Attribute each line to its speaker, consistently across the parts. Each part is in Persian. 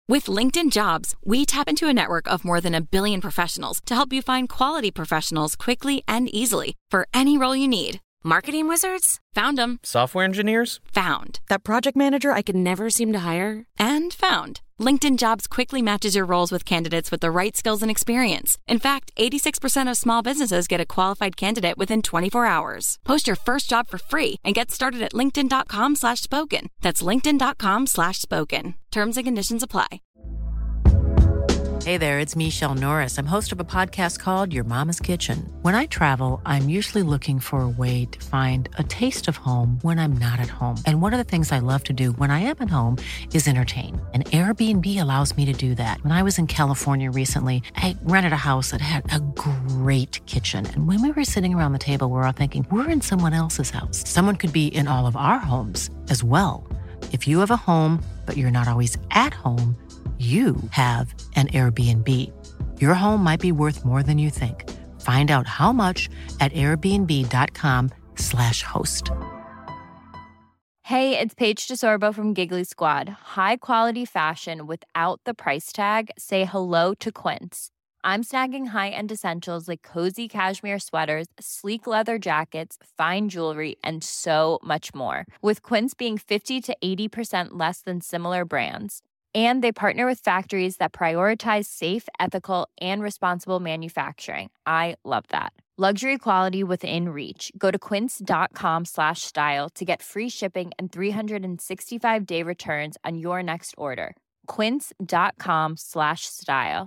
Speaker 1: With LinkedIn Jobs, we tap into a network of more than 1 billion professionals to help you find quality professionals quickly and easily for any role you need. Marketing wizards? Found them.
Speaker 2: Software engineers?
Speaker 1: Found. That project manager I could never seem to hire? And found. LinkedIn Jobs quickly matches your roles with candidates with the right skills and experience. In fact, 86% of small businesses get a qualified candidate within 24 hours. Post your first job for free and get started at linkedin.com/spoken. That's linkedin.com/spoken. Terms and conditions apply.
Speaker 3: Hey there, it's Michelle Norris. I'm host of a podcast called Your Mama's Kitchen. When I travel, I'm usually looking for a way to find a taste of home when I'm not at home. And one of the things I love to do when I am at home is entertain. And Airbnb allows me to do that. When I was in California recently, I rented a house that had a great kitchen. And when we were sitting around the table, we were all thinking, we're in someone else's house. Someone could be in all of our homes as well. If you have a home, but you're not always at home, you have an Airbnb. Your home might be worth more than you think. Find out how much at airbnb.com/host.
Speaker 4: Hey, it's Paige DeSorbo from Giggly Squad. High quality fashion without the price tag. Say hello to Quince. I'm snagging high-end essentials like cozy cashmere sweaters, sleek leather jackets, fine jewelry, and so much more. With Quince being 50 to 80% less than similar brands. And they partner with factories that prioritize safe, ethical, and responsible manufacturing. I love that. Luxury quality within reach. Go to quince.com/style to get free shipping and 365-day returns on your next order. quince.com/style.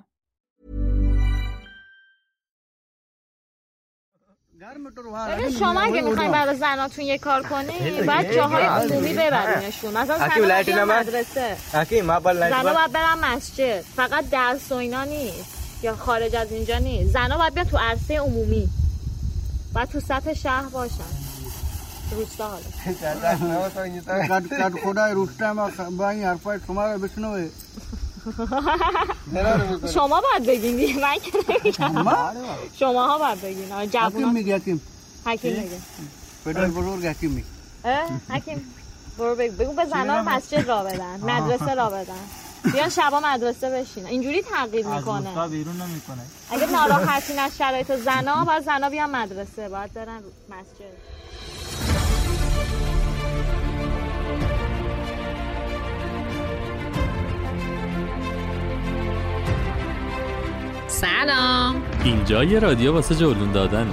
Speaker 5: شما اگه میخواین برای زناتون یه کار کنین باید جاهای عمومی ببرینشون، مثلا زنا مدرسه، زنا باید برن مسجد، فقط درس و اینا نیست یا خارج از اینجا نیست. زنا باید بیان تو عرصه عمومی، باید تو سطح شهر باشن، روستا. حالا
Speaker 6: خدای روستا ما با این حرفای شما رو بشنوه.
Speaker 5: شما باید بگین دیگه، من که نمیگم. شماها باید بگین.
Speaker 6: حکیم میگه، حکیم
Speaker 5: میگه
Speaker 6: پدر بزرگ حکیم میگه.
Speaker 5: حکیم برو بگو به زنان مسجد را بدن، مدرسه را بدن، بیان شبا مدرسه بشین. اینجوری تغییر میکنه،
Speaker 7: از روستا بیرون نمیکنه.
Speaker 5: اگه ناراحتین از شرایط زنا، باید زنا بیان مدرسه، باید برن مسجد.
Speaker 8: سلام،
Speaker 9: اینجا یه رادیو واسه جولون دادن.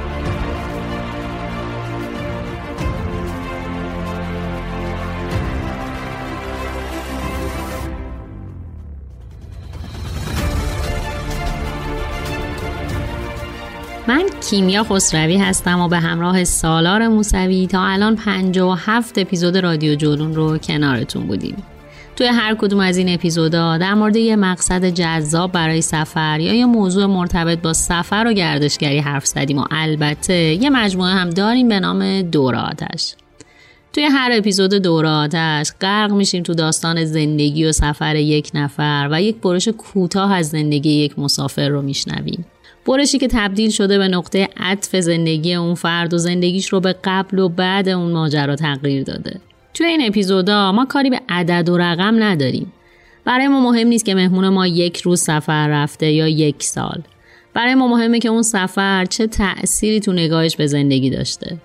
Speaker 8: من کیمیا خسروی هستم و به همراه سالار موسوی تا الان 57 اپیزود رادیو جولون رو کنارتون بودیم. توی هر کدوم از این اپیزودا در مورد یه مقصد جذاب برای سفر یا یه موضوع مرتبط با سفر و گردشگری حرف زدیم و البته یه مجموعه هم داریم به نام دور آتش. توی هر اپیزود دور آتش غرق میشیم تو داستان زندگی و سفر یک نفر و یک برش کوتاه از زندگی یک مسافر رو میشنویم. برشی که تبدیل شده به نقطه عطف زندگی اون فرد و زندگیش رو به قبل و بعد اون ماجرا تغییر داده. توی این اپیزودا ما کاری به عدد و رقم نداریم. برای ما مهم نیست که مهمون ما 1 روز سفر رفته یا 1 سال. برای ما مهمه که اون سفر چه تأثیری تو نگاهش به زندگی داشته.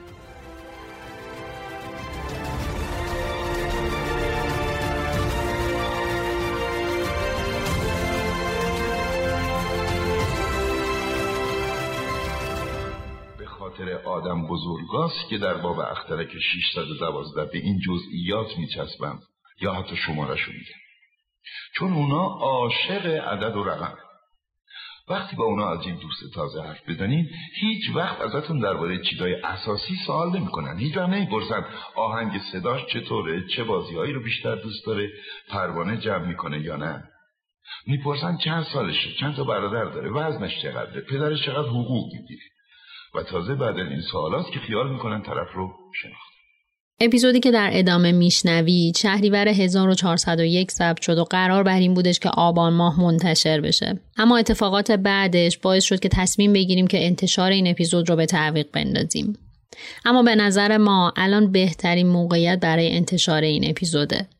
Speaker 10: آدم بزرگاست که در باب اخترک 612 به این جزئیات میچسبند یا حتی شماره‌شو میگن، چون اونا عاشق عدد و رقم. وقتی با اونا از این دوست تازه حرف بزنین هیچ وقت ازتون درباره چیزای اساسی سوال نمیکنن. هیچ وقت نمیپرسن آهنگ صداش چطوره، چه بازیهایی رو بیشتر دوست داره، پروانه جمع میکنه یا نه. میپرسن چند سالشه، چند تا برادر داره، وزنش چقدره، پدرش چقدر حقوق میگیره. و تازه بعد این سوالاست که خیال میکنن طرف رو شناخت.
Speaker 8: اپیزودی که در ادامه میشنوید شهریور 1401 ثبت شد و قرار بر این بودش که آبان ماه منتشر بشه. اما اتفاقات بعدش باعث شد که تصمیم بگیریم که انتشار این اپیزود رو به تعویق بندازیم. اما به نظر ما الان بهترین موقعیت برای انتشار این اپیزوده.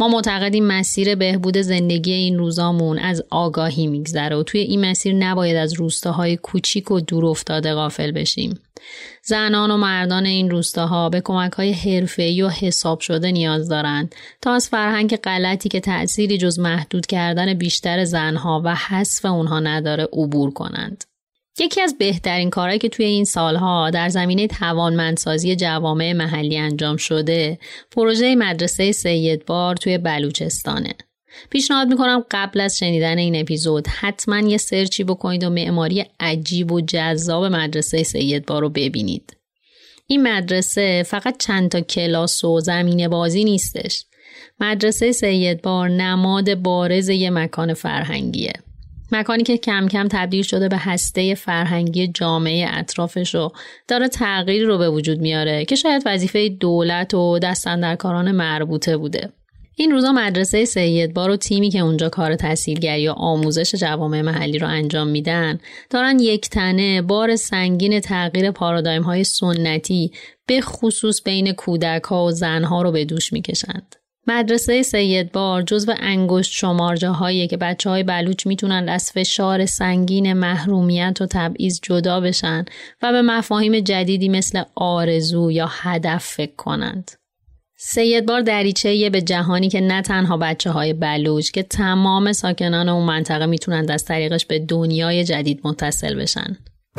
Speaker 8: ما معتقدیم مسیر بهبود زندگی این روزامون از آگاهی میگذره و توی این مسیر نباید از روستاهای کوچیک و دور افتاده غافل بشیم. زنان و مردان این روستاها به کمک‌های حرفه‌ای و حساب شده نیاز دارند تا از فرهنگ غلطی که تأثیری جز محدود کردن بیشتر زنها و حذف اونها نداره عبور کنند. یکی از بهترین کارهایی که توی این سالها در زمینه توانمندسازی جوامع محلی انجام شده، پروژه مدرسه سیدبار توی بلوچستانه. پیشنهاد میکنم قبل از شنیدن این اپیزود حتما یه سرچی بکنید و معماری عجیب و جذاب مدرسه سیدبار رو ببینید. این مدرسه فقط چند تا کلاس و زمین بازی نیستش. مدرسه سیدبار نماد بارز یه مکان فرهنگیه. مکانی که کم کم تبدیل شده به هسته فرهنگی جامعه اطرافش و داره تغییر رو به وجود میاره که شاید وظیفه دولت و دستاندرکاران مربوطه بوده. این روزا مدرسه سیدبار و تیمی که اونجا کار تحصیلگری و آموزش جوامع محلی رو انجام میدن دارن یک تنه بار سنگین تغییر پارادایم‌های سنتی به خصوص بین کودک‌ها و زن‌ها رو به دوش میکشند. مدرسه سیدبار جزو انگشت شمار جاهاییه که بچه‌های بلوچ میتونن از فشار سنگین محرومیت و تبعیض جدا بشن و به مفاهیم جدیدی مثل آرزو یا هدف فکر کنند. سیدبار دریچه‌ایه به جهانی که نه تنها بچه‌های بلوچ که تمام ساکنان اون منطقه میتونن از طریقش به دنیای جدید متصل بشن.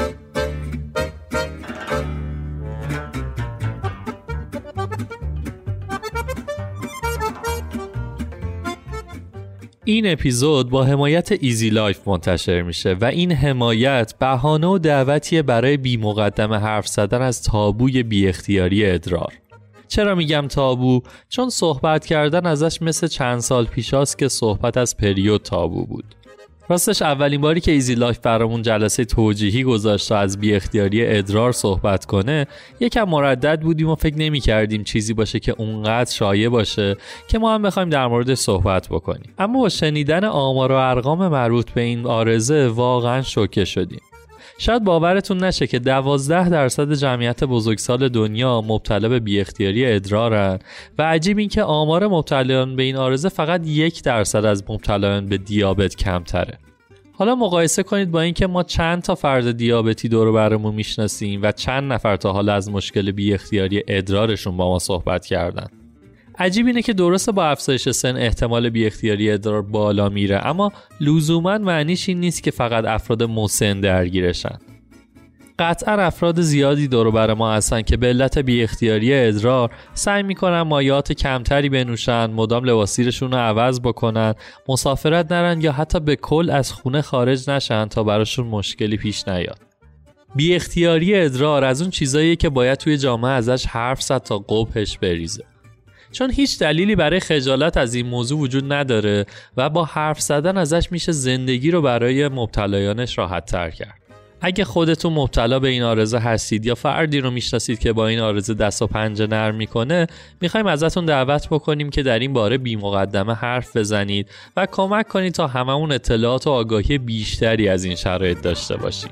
Speaker 9: این اپیزود با حمایت ایزی لایف منتشر میشه و این حمایت بهانه و دعوتیه برای بی مقدمه حرف زدن از تابوی بی اختیاری ادرار. چرا میگم تابو؟ چون صحبت کردن ازش مثل چند سال پیشاست که صحبت از پریود تابو بود. راستش اولین باری که ایزی لایف برامون جلسه توجیهی گذاشت تا از بی اختیاری ادرار صحبت کنه یکم مردد بودیم و فکر نمی کردیم چیزی باشه که اونقدر شایع باشه که ما هم بخوایم در موردش صحبت بکنیم. اما با شنیدن آمار و ارقام مربوط به این عارضه واقعا شوکه شدیم. شاید باورتون نشه که 12% جمعیت بزرگسال دنیا مبتلا به بی اختیاری ادرارن و عجیب این که آمار مبتلایان به این عارضه فقط 1% از مبتلایان به دیابت کمتره. حالا مقایسه کنید با این که ما چند تا فرد دیابتی دور و برمون میشناسیم و چند نفر تا حالا از مشکل بی اختیاری ادرارشون با ما صحبت کردن. عجیب اینه که درسته با افزایش سن احتمال بی اختیاری ادرار بالا میره، اما لزوماً معنیش این نیست که فقط افراد مسن درگیرشن. قطعاً افراد زیادی دور و بر ما هستن که به علت بی اختیاری ادرار سعی میکنن مایعات کمتری بنوشن، مدام لباسیرشون رو عوض بکنن، مسافرت نرن یا حتی به کل از خونه خارج نشن تا براشون مشکلی پیش نیاد. بی اختیاری ادرار از اون چیزاییه که باید توی جامعه ازش حرف زد تا قبحش بریزه. چون هیچ دلیلی برای خجالت از این موضوع وجود نداره و با حرف زدن ازش میشه زندگی رو برای مبتلایانش راحت تر کرد. اگه خودتون مبتلا به این عارضه هستید یا فردی رو میشناسید که با این عارضه دست و پنجه نرم میکنه، میخوایم ازتون دعوت بکنیم که در این باره بی مقدمه حرف بزنید و کمک کنید تا هممون اطلاعات و آگاهی بیشتری از این شرایط داشته باشیم.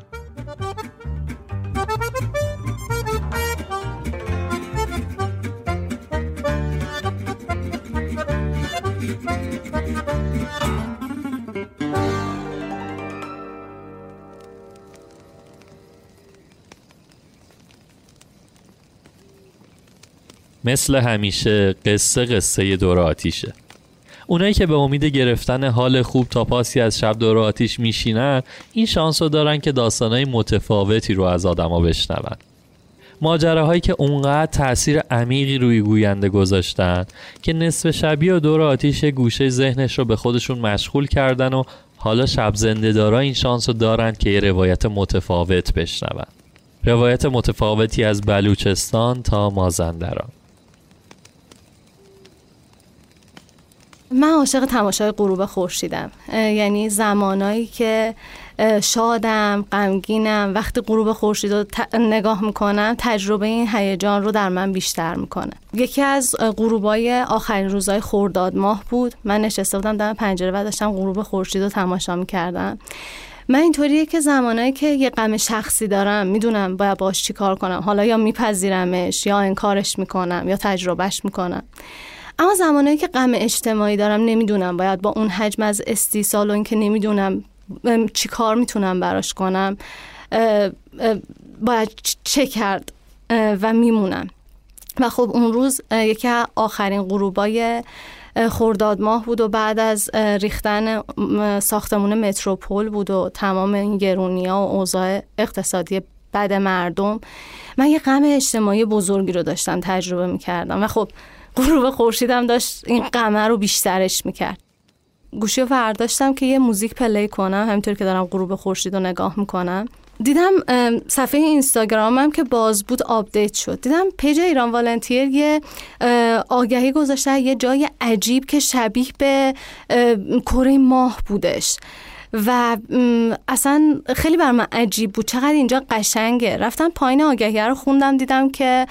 Speaker 9: مثل همیشه قصه دور آتیشه. اونایی که به امید گرفتن حال خوب تا پاسی از شب دور آتیش میشینن این شانس رو دارن که داستانای متفاوتی رو از آدما بشنون. ماجراهایی که اونقدر تأثیر عمیقی روی گوینده گذاشتن که نصف شبی و دور آتیش گوشه ذهنش رو به خودشون مشغول کردن و حالا شب زنده دارا این شانس رو دارن که یه روایت متفاوت بشنون. روایت متفاوتی از بلوچستان تا مازندران.
Speaker 2: من عاشق تماشای غروب خورشیدم. یعنی زمانایی که شادم، غمگینم، وقتی غروب خورشید رو نگاه میکنم تجربه این هیجان رو در من بیشتر میکنه. یکی از غروبای آخرین روزای خرداد ماه بود. من نشسته بودم در پنجره و داشتم غروب خورشید رو تماشا میکردم. من اینطوریه که زمانایی که یه غم شخصی دارم میدونم باید باش چی کار کنم. حالا یا میپذیرمش یا انکارش میکنم یا تجربهش میکنم. اما زمانایی که غم اجتماعی دارم، نمیدونم باید با اون حجم از استیصال و این که نمیدونم چی کار میتونم براش کنم، باید چه کرد و میمونم. و خب اون روز یکی از آخرین غروبای خرداد ماه بود و بعد از ریختن ساختمون متروپول بود و تمام این گرونی‌ها و اوضاع اقتصادی بد مردم، من یه غم اجتماعی بزرگی رو داشتم تجربه میکردم و خب غروب خورشیدم داشت این غم رو بیشترش میکرد. گوشی رو برداشتم که یه موزیک پلی کنم، همینطور که دارم غروب خورشید رو نگاه میکنم. دیدم صفحه اینستاگرامم که باز بود آپدیت شد. دیدم پیج ایران والنتیر یه آگهی گذاشته یه جای عجیب که شبیه به کره ماه بودش و اصلا خیلی بر من عجیب بود، چقدر اینجا قشنگه. رفتم پایین آگهی رو خوندم، دیدم که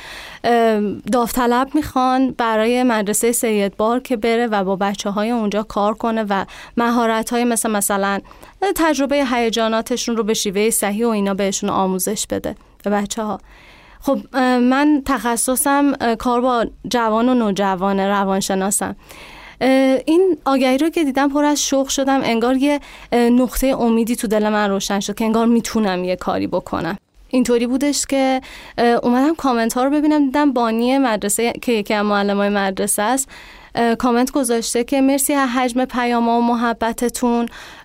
Speaker 2: داوطلب میخوان برای مدرسه سیدبار که بره و با بچه‌های اونجا کار کنه و مهارت‌های مثلا تجربه هیجاناتشون رو به شیوه صحیح و اینا بهشون آموزش بده به بچه‌ها. خب من تخصصم کار با جوان و نوجوان، روانشناسم. این آگهی رو که دیدم پر از شوق شدم، انگار یه نقطه امیدی تو دل من روشن شد که انگار میتونم یه کاری بکنم. اینطوری بودش که اومدم کامنت ها رو ببینم، دیدم بانی مدرسه که یکی از معلمای مدرسه است کامنت گذاشته که مرسی از حجم پیام‌ها و محبتتون،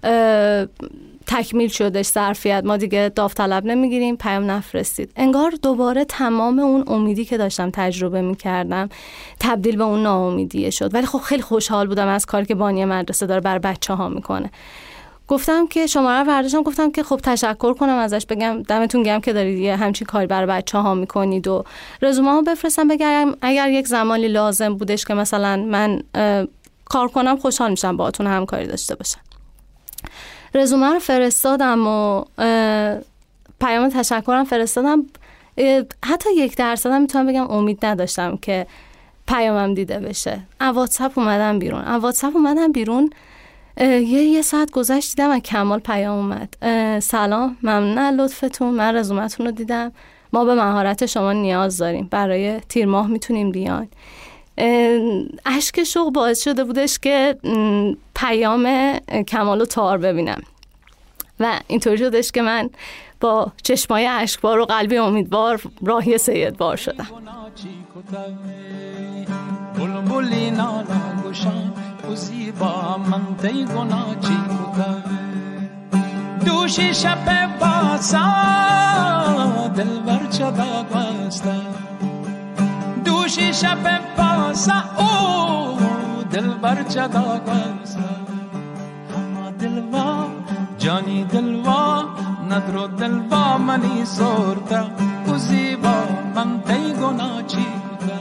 Speaker 2: تکمیل شدش ظرفیت، ما دیگه داوطلب نمیگیریم، پیام نفرستید. انگار دوباره تمام اون امیدی که داشتم تجربه میکردم تبدیل به اون ناامیدی شد. ولی خب خیلی خوشحال بودم از کاری که بانی مدرسه داره بر بچه‌ها میکنه. گفتم که شماره رو برداشتم، گفتم که خب تشکر کنم ازش، بگم دمتون گرم که دارید یه همچین کاری برای بچه‌ها میکنید و رزومه‌مو بفرستم، بگم اگر یک زمانی لازم بودش که مثلا من کار کنم خوشحال میشم باهاتون همکاری داشته باشم. رزومه رو فرستادم و پیام تشکرم فرستادم. حتی 1% میتونم بگم امید نداشتم که پیامم دیده بشه. واتساپ اومدم بیرون یه ساعت گذشت، دیدم از کمال پیام اومد: سلام، ممنون از لطفتون، من رزومتون رو دیدم، ما به مهارت شما نیاز داریم، برای تیر ماه میتونیم بیاین. اشک شوق باعث شده بودش که پیام کمال رو تار ببینم و اینطوری شدش که من با چشمای اشکبار و قلبی امیدوار راهی سیدبار شدم.
Speaker 7: دوشی شب باسا دلبر چدا گوستا، دوشی شب باسا او دلبر چدا گوستا، اما دلوا جانی دلوا ندرو دلوا منی زورتا، وزیبا من تی گنا چی کتا،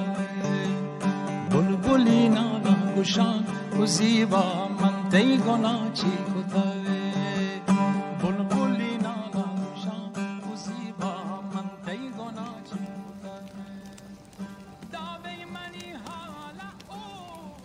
Speaker 7: بلبلی نالا گشان وزیبا من تی گنا چی کتا، بلبلی نالا گشان وزیبا من تی گنا چی کتا، داوی منی حالا او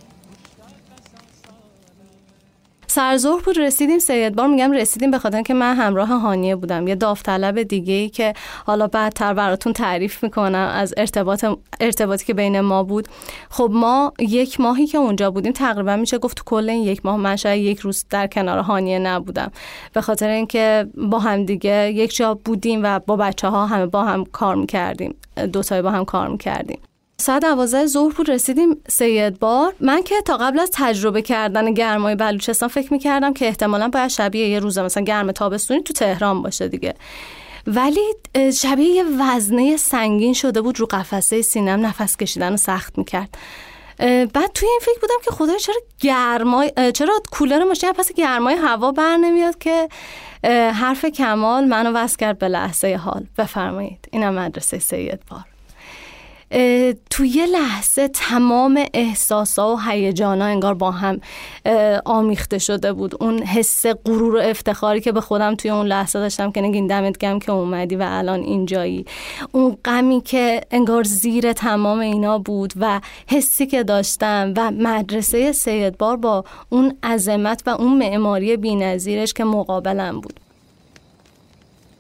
Speaker 2: سرظهر بود رسیدیم سیدبار. میگم رسیدیم به خاطر که من همراه هانیه بودم، یه داوطلب دیگه‌ای که حالا بعدتر براتون تعریف میکنم از ارتباطی که بین ما بود. خب ما 1 ماهی که اونجا بودیم تقریبا میشه گفت تو کل این 1 ماه من شاید 1 روز در کنار هانیه نبودم، به خاطر اینکه با هم دیگه یک جا بودیم و با بچه‌ها همه با هم کار میکردیم، 2 تایی با هم کار میکردیم. ساعت 12 ظهر بود رسیدیم سیدبار. من که تا قبل از تجربه کردن گرمای بلوچستان فکر می‌کردم که احتمالاً باید شبیه یه روز مثلا گرم تابستونی تو تهران باشه دیگه، ولی شبیه یه وزنه سنگین شده بود رو قفسه سینم، نفس کشیدن رو سخت می‌کرد. بعد توی این فکر بودم که خدایا چرا کولر ماشین پس گرمای هوا بر نمیاد که حرف کمال منو وصل کرد به لحظه حال. بفرمایید اینم مدرسه سیدبار. توی یه لحظه تمام احساسا و هیجانا انگار با هم آمیخته شده بود. اون حس غرور و افتخاری که به خودم توی اون لحظه داشتم که نگین دمت گرم که اومدی و الان اینجایی، اون غمی که انگار زیر تمام اینا بود و حسی که داشتم و مدرسه سیدبار با اون عظمت و اون معماری بی‌نظیرش که مقابلم بود.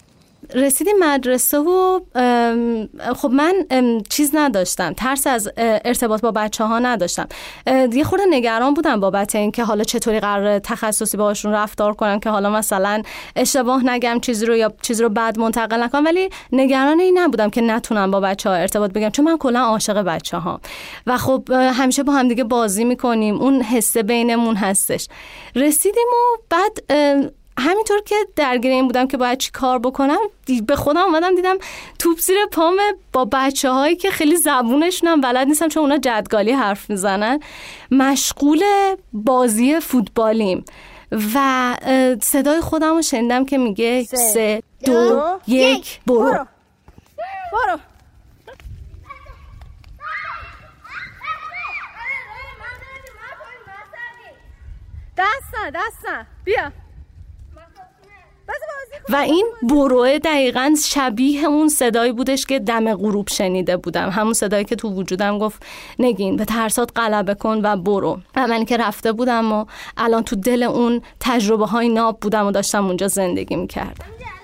Speaker 2: رسیدیم مدرسه و خب من چیز نداشتم، ترس از ارتباط با بچه ها نداشتم. یه خورده نگران بودم بابت این که حالا چطوری قرار تخصصی باهاشون رفتار کنم که حالا مثلا اشتباه نگم چیزی رو یا چیزی رو بد منتقل نکنم، ولی نگران این نبودم که نتونم با بچه ها ارتباط بگم، چون من کلا عاشق بچه ها و خب همیشه با هم دیگه بازی میکنیم، اون حسه بینمون هستش. رسیدیم و بعد همینطور که درگیر این بودم که باید چی کار بکنم، به خودم اومدم دیدم توپ زیر پام با بچه هایی که خیلی زبونشونم بلد نیستم چون اونا جدگالی حرف میزنن، مشغول بازی فوتبالیم و صدای خودم رو شنیدم که میگه 3 2 1 برو. دستن بیا. و این بروه دقیقاً شبیه اون صدایی بودش که دم غروب شنیده بودم، همون صدایی که تو وجودم گفت نگین به ترسات غلبه کن و برو. و من که رفته بودم و الان تو دل اون تجربه های ناب بودم و داشتم اونجا زندگی میکردم.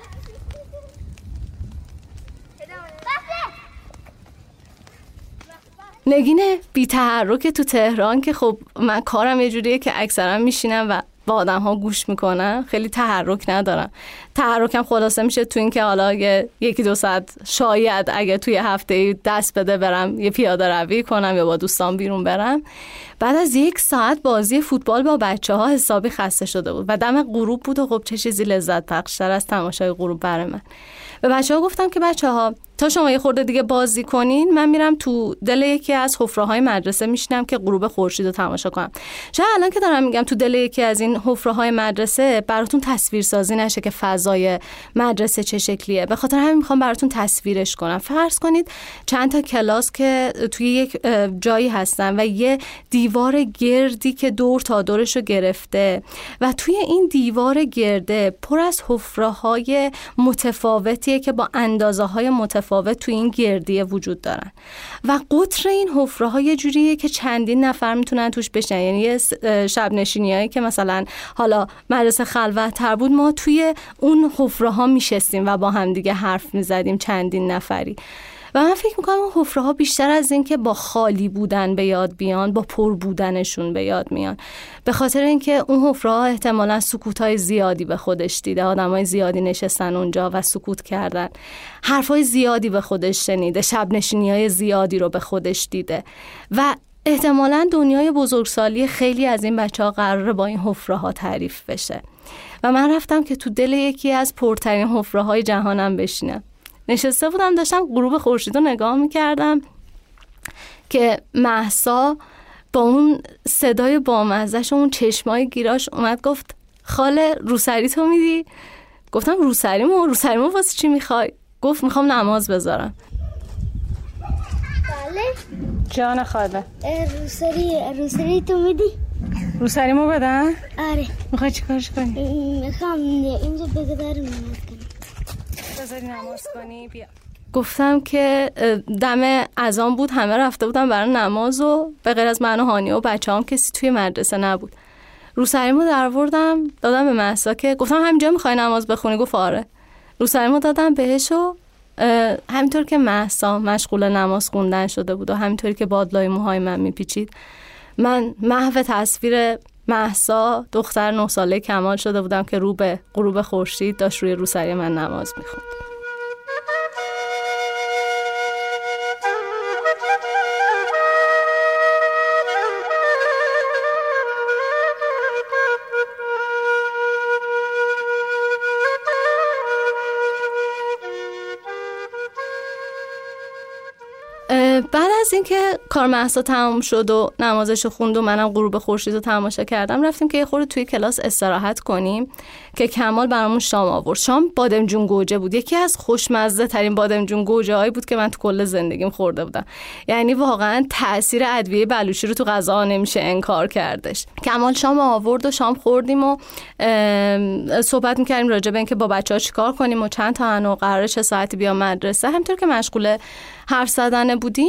Speaker 2: نگین بی تحرک تو تهران که خب من کارم یه جوریه که اکثرا میشینم و با آدم ها گوش میکنم، خیلی تحرک ندارم. تحرکم خلاصه میشه تو این که حالا یکی دو ساعت شاید اگه توی هفته دست بده برم یه پیاده روی کنم یا با دوستان بیرون برم. بعد از 1 ساعت بازی فوتبال با بچه ها حسابی خسته شده بود و دم غروب بود و خب چه چیزی لذت بخشتر از تماشای غروب برای من. به بچه ها گفتم که بچه ها تا شما یه خورده دیگه بازی کنین، من میرم تو دل یکی از حفره‌های مدرسه میشینم که غروب خورشید رو تماشا کنم. شاید الان که دارم میگم تو دل یکی از این حفره‌های مدرسه براتون تصویرسازی نشه که فضای مدرسه چه شکلیه، به خاطر همین میخوام براتون تصویرش کنم. فرض کنید چند تا کلاس که توی یک جایی هستن و یه دیوار گردی که دور تا دورش رو گرفته و توی این دیوار گرده پر از حفره‌های متفاوتیه که با اندازه‌های متفاوت توی این گردیه وجود دارن و قطر این حفره‌ها یه جوریه که چندین نفر میتونن توش بشن. یعنی شب نشینیایی که مثلا حالا مدرسه خلوت‌تر بود، ما توی اون حفره‌ها میشستیم و با هم دیگه حرف میزدیم چندین نفری. و من فکر میکنم اون حفره‌ها بیشتر از این که با خالی بودن به یاد بیان، با پر بودنشون به یاد میان، به خاطر اینکه اون حفره‌ها احتمالاً سکوت‌های زیادی به خودش دیده، آدمای زیادی نشستن اونجا و سکوت کردن، حرفای زیادی به خودش شنیده، شب نشینی‌های زیادی رو به خودش دیده و احتمالاً دنیای بزرگسالی خیلی از این بچه‌ها قراره با این حفره‌ها تعریف بشه. و من رفتم که تو دل یکی از پرترین حفره‌های جهانم بشینم. نشسته بودم داشتم غروب خورشید رو نگاه میکردم که مهسا با اون صدای بامزه‌ش و اون چشمای گیراش اومد گفت خاله روسری تو میدی؟ گفتم روسریمو واسه چی میخوای؟ گفت میخوام نماز بذارم.
Speaker 5: بله
Speaker 2: جان خاله
Speaker 5: روسری تو میدی؟
Speaker 2: روسریمو بدن؟
Speaker 5: آره.
Speaker 2: میخوای چیکارش کنی؟
Speaker 5: میخوام اینجا بگذارم نماز کنم.
Speaker 2: بذاری نماز کنی بیا. گفتم که دم اذان بود، همه رفته بودن برای نماز و به غیر از من و هانیه و بچه‌ام کسی توی مدرسه نبود. روسریمو دروردم دادم به مهسا که گفتم همینجا میخوای نماز بخونی؟ گفت آره. روسریمو دادم بهش و همینطور که مهسا مشغول نماز خوندن شده بود و همینطوری که بادلای موهای من میپیچید، من محو تصویر مهسا دختر 9 ساله کمال شده بودم که رو به غروب خورشید داشت روی روسری من نماز میخوند. بعد از اینکه کار مهسا تمام شد و نمازشو خوند و منم غروب خورشید رو تماشا کردم، رفتیم که یه خورده توی کلاس استراحت کنیم که کمال برامون شام آورد. شام بادمجون گوجه بود، یکی از خوشمزه ترین بادمجون گوجه هایی بود که من تو کل زندگیم خورده بودم. یعنی واقعا تأثیر ادویه بلوچی رو تو غذا نمیشه انکار کردش. کمال شام آورد و شام خوردیم و صحبت می‌کردیم راجع به اینکه با بچه‌ها چیکار کنیم و چند تا و قراره چه ساعتی بیام مدرسه. همینطور که مشغول حرف زدن بودیم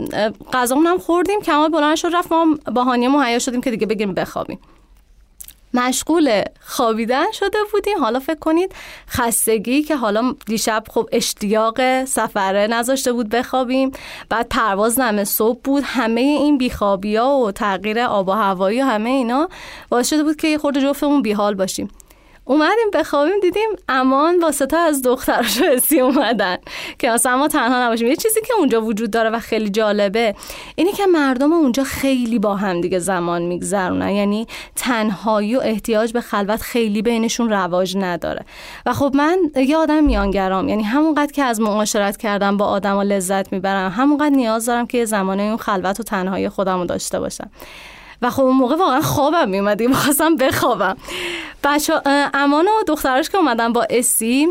Speaker 2: غذامون هم خوردیم. کمال بلند شد رفت، ما با هانیه مهیا شدیم که دیگه بگیریم بخوابیم. مشغول خوابیدن شده بودیم. حالا فکر کنید خستگی که حالا دیشب خب اشتیاق سفره نذاشته بود بخوابیم، بعد پرواز نمه صبح بود، همه این بیخوابی‌ها و تغییر آب و هوایی و همه اینا باعث شده بود که یه خورده جفتمون بیحال باشیم. اومدیم بخوابیم دیدیم امان با 3 از دختراش حسی اومدن که مثلا ما تنها نباشیم. یه چیزی که اونجا وجود داره و خیلی جالبه اینه که مردم اونجا خیلی با هم دیگه زمان میگذرونن، یعنی تنهایی و احتیاج به خلوت خیلی بینشون رواج نداره. و خب من یه آدم میانگرام، یعنی همونقدر که از معاشرت کردن با آدما لذت میبرم همونقدر نیاز دارم که زمانه اون خلوت و تنهایی خودمو داشته باشم. و خب اون موقع واقعا خوابم میومد، می‌خواستم بخوابم. بچه‌ها امان و دختراش که اومدن با اسی،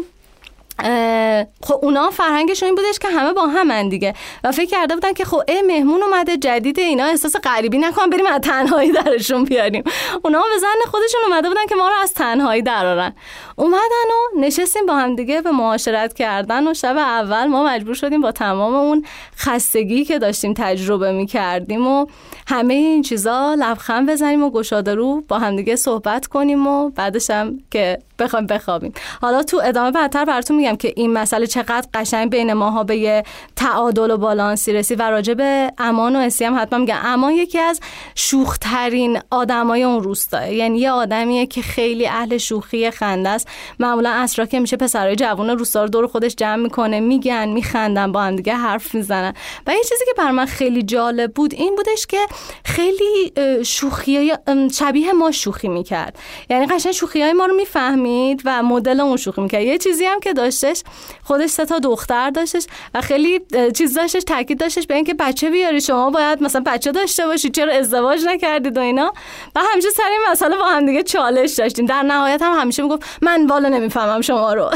Speaker 2: خب اونا فرهنگشون این بودش که همه با همن دیگه و فکر کرده بودن که خب مهمون اومده جدید، اینا احساس غریبی نکنن بریم از تنهایی درشون بیاریم. اونا به ظن خودشون اومده بودن که ما رو از تنهایی درارن. اومدن و نشستیم با هم دیگه به معاشرت کردن و شب اول ما مجبور شدیم با تمام اون خستگی که داشتیم تجربه می‌کردیم و همه این چیزا لبخند بزنیم و گشاده رو با هم دیگه صحبت کنیم و بعدش هم که بخوایم بخوابیم. حالا تو ادامه بعدتر براتون میگم که این مسئله چقدر قشنگ بین ماها به یه تعادل و بالانسی رسید و راجع به امان و اسی هم حتما میگم. امان یکی از شوخ‌ترین آدمای اون روستا، یعنی یه آدمیه که خیلی اهل شوخی خنده است. معمولا عصرا که میشه پسرای جوون روستا رو دور خودش جمع میکنه، میگن میخندن با هم دیگه حرف میزنن. و یه چیزی که بر من خیلی جالب بود این بودش که خیلی شوخیای شبیه ما شوخی میکرد، یعنی قشنگ شوخیای ما رو میفهمید و مدل اون شوخی میکرد. یه چیزی هم که داشتش، خودش 3 دختر داشتش و خیلی چیز داشتش، تاکید داشتش به اینکه بچه بیاری، شما باید مثلا بچه داشته باشید، چرا ازدواج نکردید و اینا. و همیشه سر این مسئله با هم دیگه چالش داشتیم. در نهایت هم همیشه میگفت من والا نمیفهمم شما رو.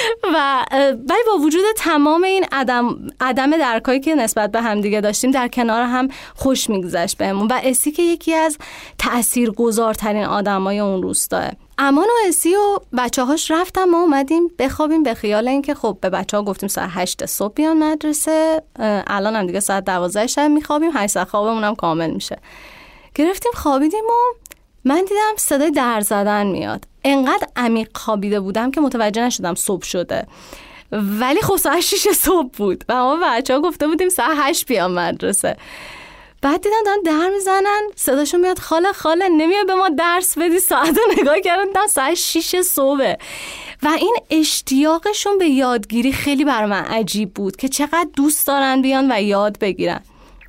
Speaker 2: و ولی با وجود تمام این عدم درکایی که نسبت به هم دیگه داشتیم در کنار هم خوش میگذشت بهمون. و اسی که یکی از تاثیرگذارترین آدمای اون روستاه. امان و اسی و بچه‌هاش رفتن، ما اومدیم بخوابیم به خیال اینکه خب به بچه‌ها گفتیم ساعت 8 صبح بیان مدرسه، الان هم دیگه ساعت 12 شب میخوابیم، 8 ساعت خوابمون هم کامل میشه. گرفتیم خوابیدیم و من دیدم صدای در زدن میاد. انقدر عمیق خوابیده بودم که متوجه نشدم صبح شده، ولی خب ساعت 6 صبح بود و ما بچه‌ها گفته بودیم ساعت 8 بیان مدرسه. بعد دیدم دارن در میزنن، صداشون میاد خاله نمیاد به ما درس بدی. ساعت رو نگاه کردم ساعت 6 صبح و این اشتیاقشون به یادگیری خیلی بر من عجیب بود که چقدر دوست دارن بیان و یاد بگیرن.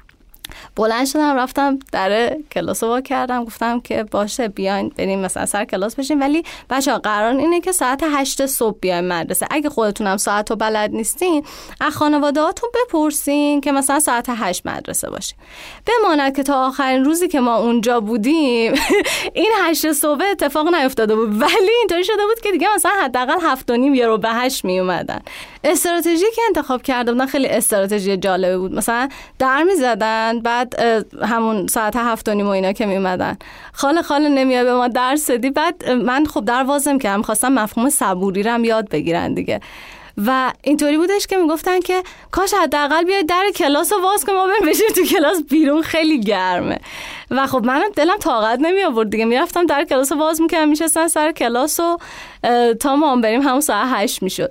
Speaker 2: بلند شدم رفتم در کلاس رو وا کردم، گفتم که باشه بیاین بریم مثلا سر کلاس بشیم، ولی بچه‌ها قرار اینه که ساعت 8 صبح بیاین مدرسه. اگه خودتونم ساعت رو بلد نیستین از خانواده‌هاتون بپرسین که مثلا ساعت 8 مدرسه باشین. بماند که تا آخرین روزی که ما اونجا بودیم این 8 صبح اتفاق نیفتاده بود، ولی اینطوری شده بود که دیگه مثلا حداقل 7:30 یه رو به 8 می اومدن. استراتژی که انتخاب کرده بودن خیلی استراتژی جالبه بود. مثلا در می‌زدن، بعد همون ساعت 7:30 و اینا که میومدن خاله نمیای به ما درس بدی. بعد من خب در وازم کردم، خواستم مفهوم صبوری رو هم یاد بگیرن دیگه. و اینطوری بودش که میگفتن که کاش حداقل بیاید در کلاس رو باز کنیم ما بریم بشیم تو کلاس، بیرون خیلی گرمه. و خب منم دلم طاقت نمی آورد دیگه، میرفتم در کلاس رو باز میکردم، میشستن سر کلاس و تا ما بریم همون ساعت 8 میشد.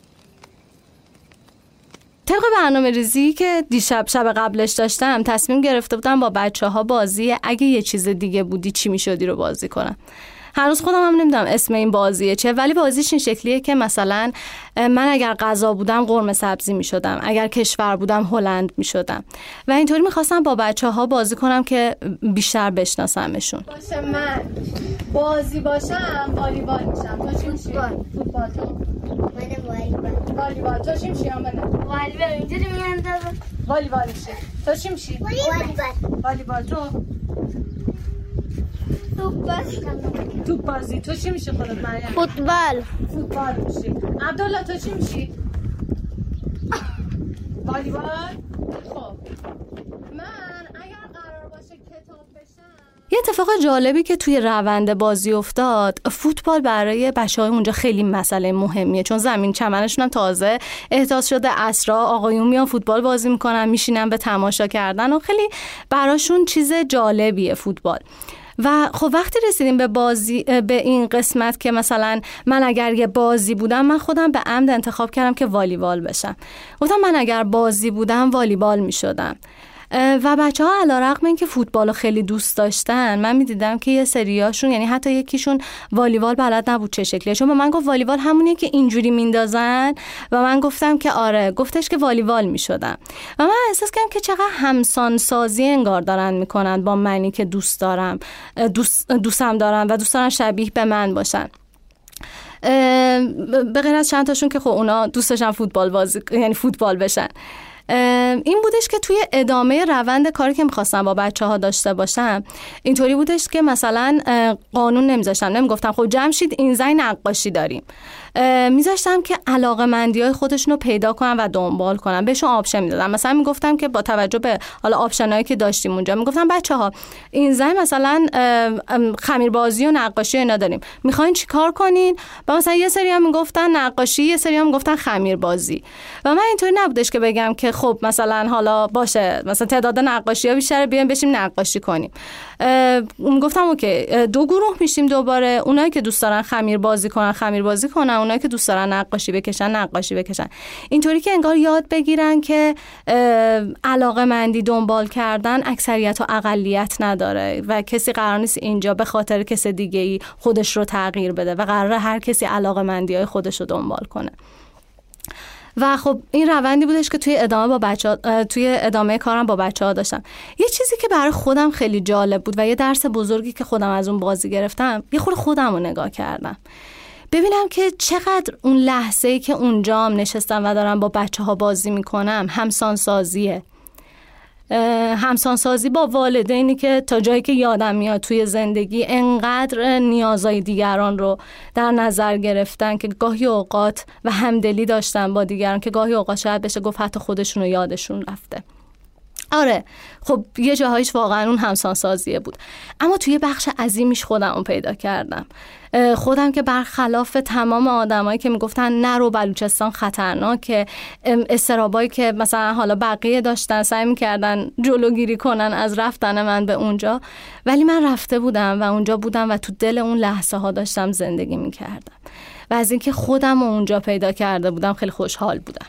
Speaker 2: طبق برنامه ریزی که دیشب شب قبلش داشتم تصمیم گرفته بودم با بچه‌ها بازی اگه یه چیز دیگه بودی چی میشدی رو بازی کنم. هنوز خودم هم نمیدونم اسم این بازیه چه، ولی بازیش این شکلیه که مثلا من اگر غذا بودم قرمه سبزی میشدم، اگر کشور بودم هلند میشدم و اینطوری میخواستم با بچه‌ها بازی کنم که بیشتر بشناسمشون. باشه من بازی باشم والیبال میشم، تو چی میشی؟ فوتبال. تو من والیبال. تو چی میشی؟ من والیبال. اینجوری میاندازم والیبال میشی. تو چی میشی؟ والیبال. تو توپ بازی. تو چی میشی خودت مریم؟ فوتبال میشی. عبدالله تو چی میشی؟ والیبال. خب من اگر قرار باشه کتاب بشم. یه اتفاق جالبی که توی روند بازی افتاد، فوتبال برای بچه‌های اونجا خیلی مسئله مهمیه، چون زمین چمنشون هم تازه احداث شده. عصرا آقایون میان فوتبال بازی میکنن، میشینن به تماشا کردن و خیلی براشون چیز جالبیه فوتبال. و خب وقتی رسیدیم به بازی، به این قسمت که مثلا من اگر یه بازی بودم، من خودم به عمد انتخاب کردم که والیبال بشم. گفتم من اگر بازی بودم والیبال میشدم. و بچه‌ها علیرغم اینکه فوتبال رو خیلی دوست داشتن، من می‌دیدم که یه سریاشون، یعنی حتی یکیشون والیبال بلد نبود چه شکلیه، چون به من گفت والیبال همونیه که اینجوری میندازن و من گفتم که آره. گفتش که والیبال میشدم و من احساس کردم که چقدر همسان سازی انگار دارن میکنن با منی که دوستم دارن و دوست دارن شبیه به من باشن. به غیر از چند تاشون که خب اونا دوست داشتن فوتبال بشن. این بودش که توی ادامه روند کاری که میخواستم با بچه‌ها داشته باشم، اینطوری بودش که مثلا قانون نمیگفتم خب جمشید این زنگ نقاشی داریم، میذاشتم که علاقه‌مندی‌های خودشون رو پیدا کنن و دنبال کنن، بهشون آپشن میدادم. مثلا میگفتم که با توجه به حالا آپشنایی که داشتیم اونجا، میگفتم بچه‌ها این زنگ مثلا خمیربازی و نقاشی اینا داریم، میخواین چیکار کنین؟ و مثلا یه سری هم میگفتن نقاشی، یه سری هم میگفتن خمیربازی. و من اینطوری نبودش که بگم که خب مثلا حالا باشه مثلا تعداد نقاشی‌ها بیشتره، بیایم بشیم نقاشی کنیم. گفتم اوکی، دو گروه میشیم دوباره، اونایی که دوست دارن خمیربازی کنن، اونایی که دوست دارن نقاشی بکشن. اینطوری که انگار یاد بگیرن که علاقه‌مندی دنبال کردن اکثریت و اقلیت نداره و کسی قرار نیست اینجا به خاطر کس دیگه‌ای خودش رو تغییر بده و قراره هر کسی علاقه‌مندی‌های خودش رو دنبال کنه. و خب این روندی بودش که توی ادامه کارم با بچه‌ها داشتم. یه چیزی که برای خودم خیلی جالب بود و یه درس بزرگی که خودم از اون بازی گرفتم، یه خورده خودم رو نگاه کردم ببینم که چقدر اون لحظه‌ای که اونجام نشستم و دارم با بچه‌ها بازی میکنم همسانسازی با والدینی که تا جایی که یادم میاد توی زندگی انقدر نیازهای دیگران رو در نظر گرفتن که گاهی اوقات و همدلی داشتن با دیگران که گاهی اوقات شاید بشه گفت حتی خودشون رو یادشون رفته. آره خب یه جاهایش واقعا اون همسانسازیه بود، اما توی بخش عظیمیش خودم پیدا کردم. خودم که برخلاف تمام آدمایی که میگفتن نرو بلوچستان خطرناکه، استرابایی که مثلا حالا بقیه داشتن سعی میکردن جلوگیری کنن از رفتن من به اونجا، ولی من رفته بودم و اونجا بودم و تو دل اون لحظه ها داشتم زندگی میکردم و از اینکه خودم رو اونجا پیدا کرده بودم خیلی خوشحال بودم.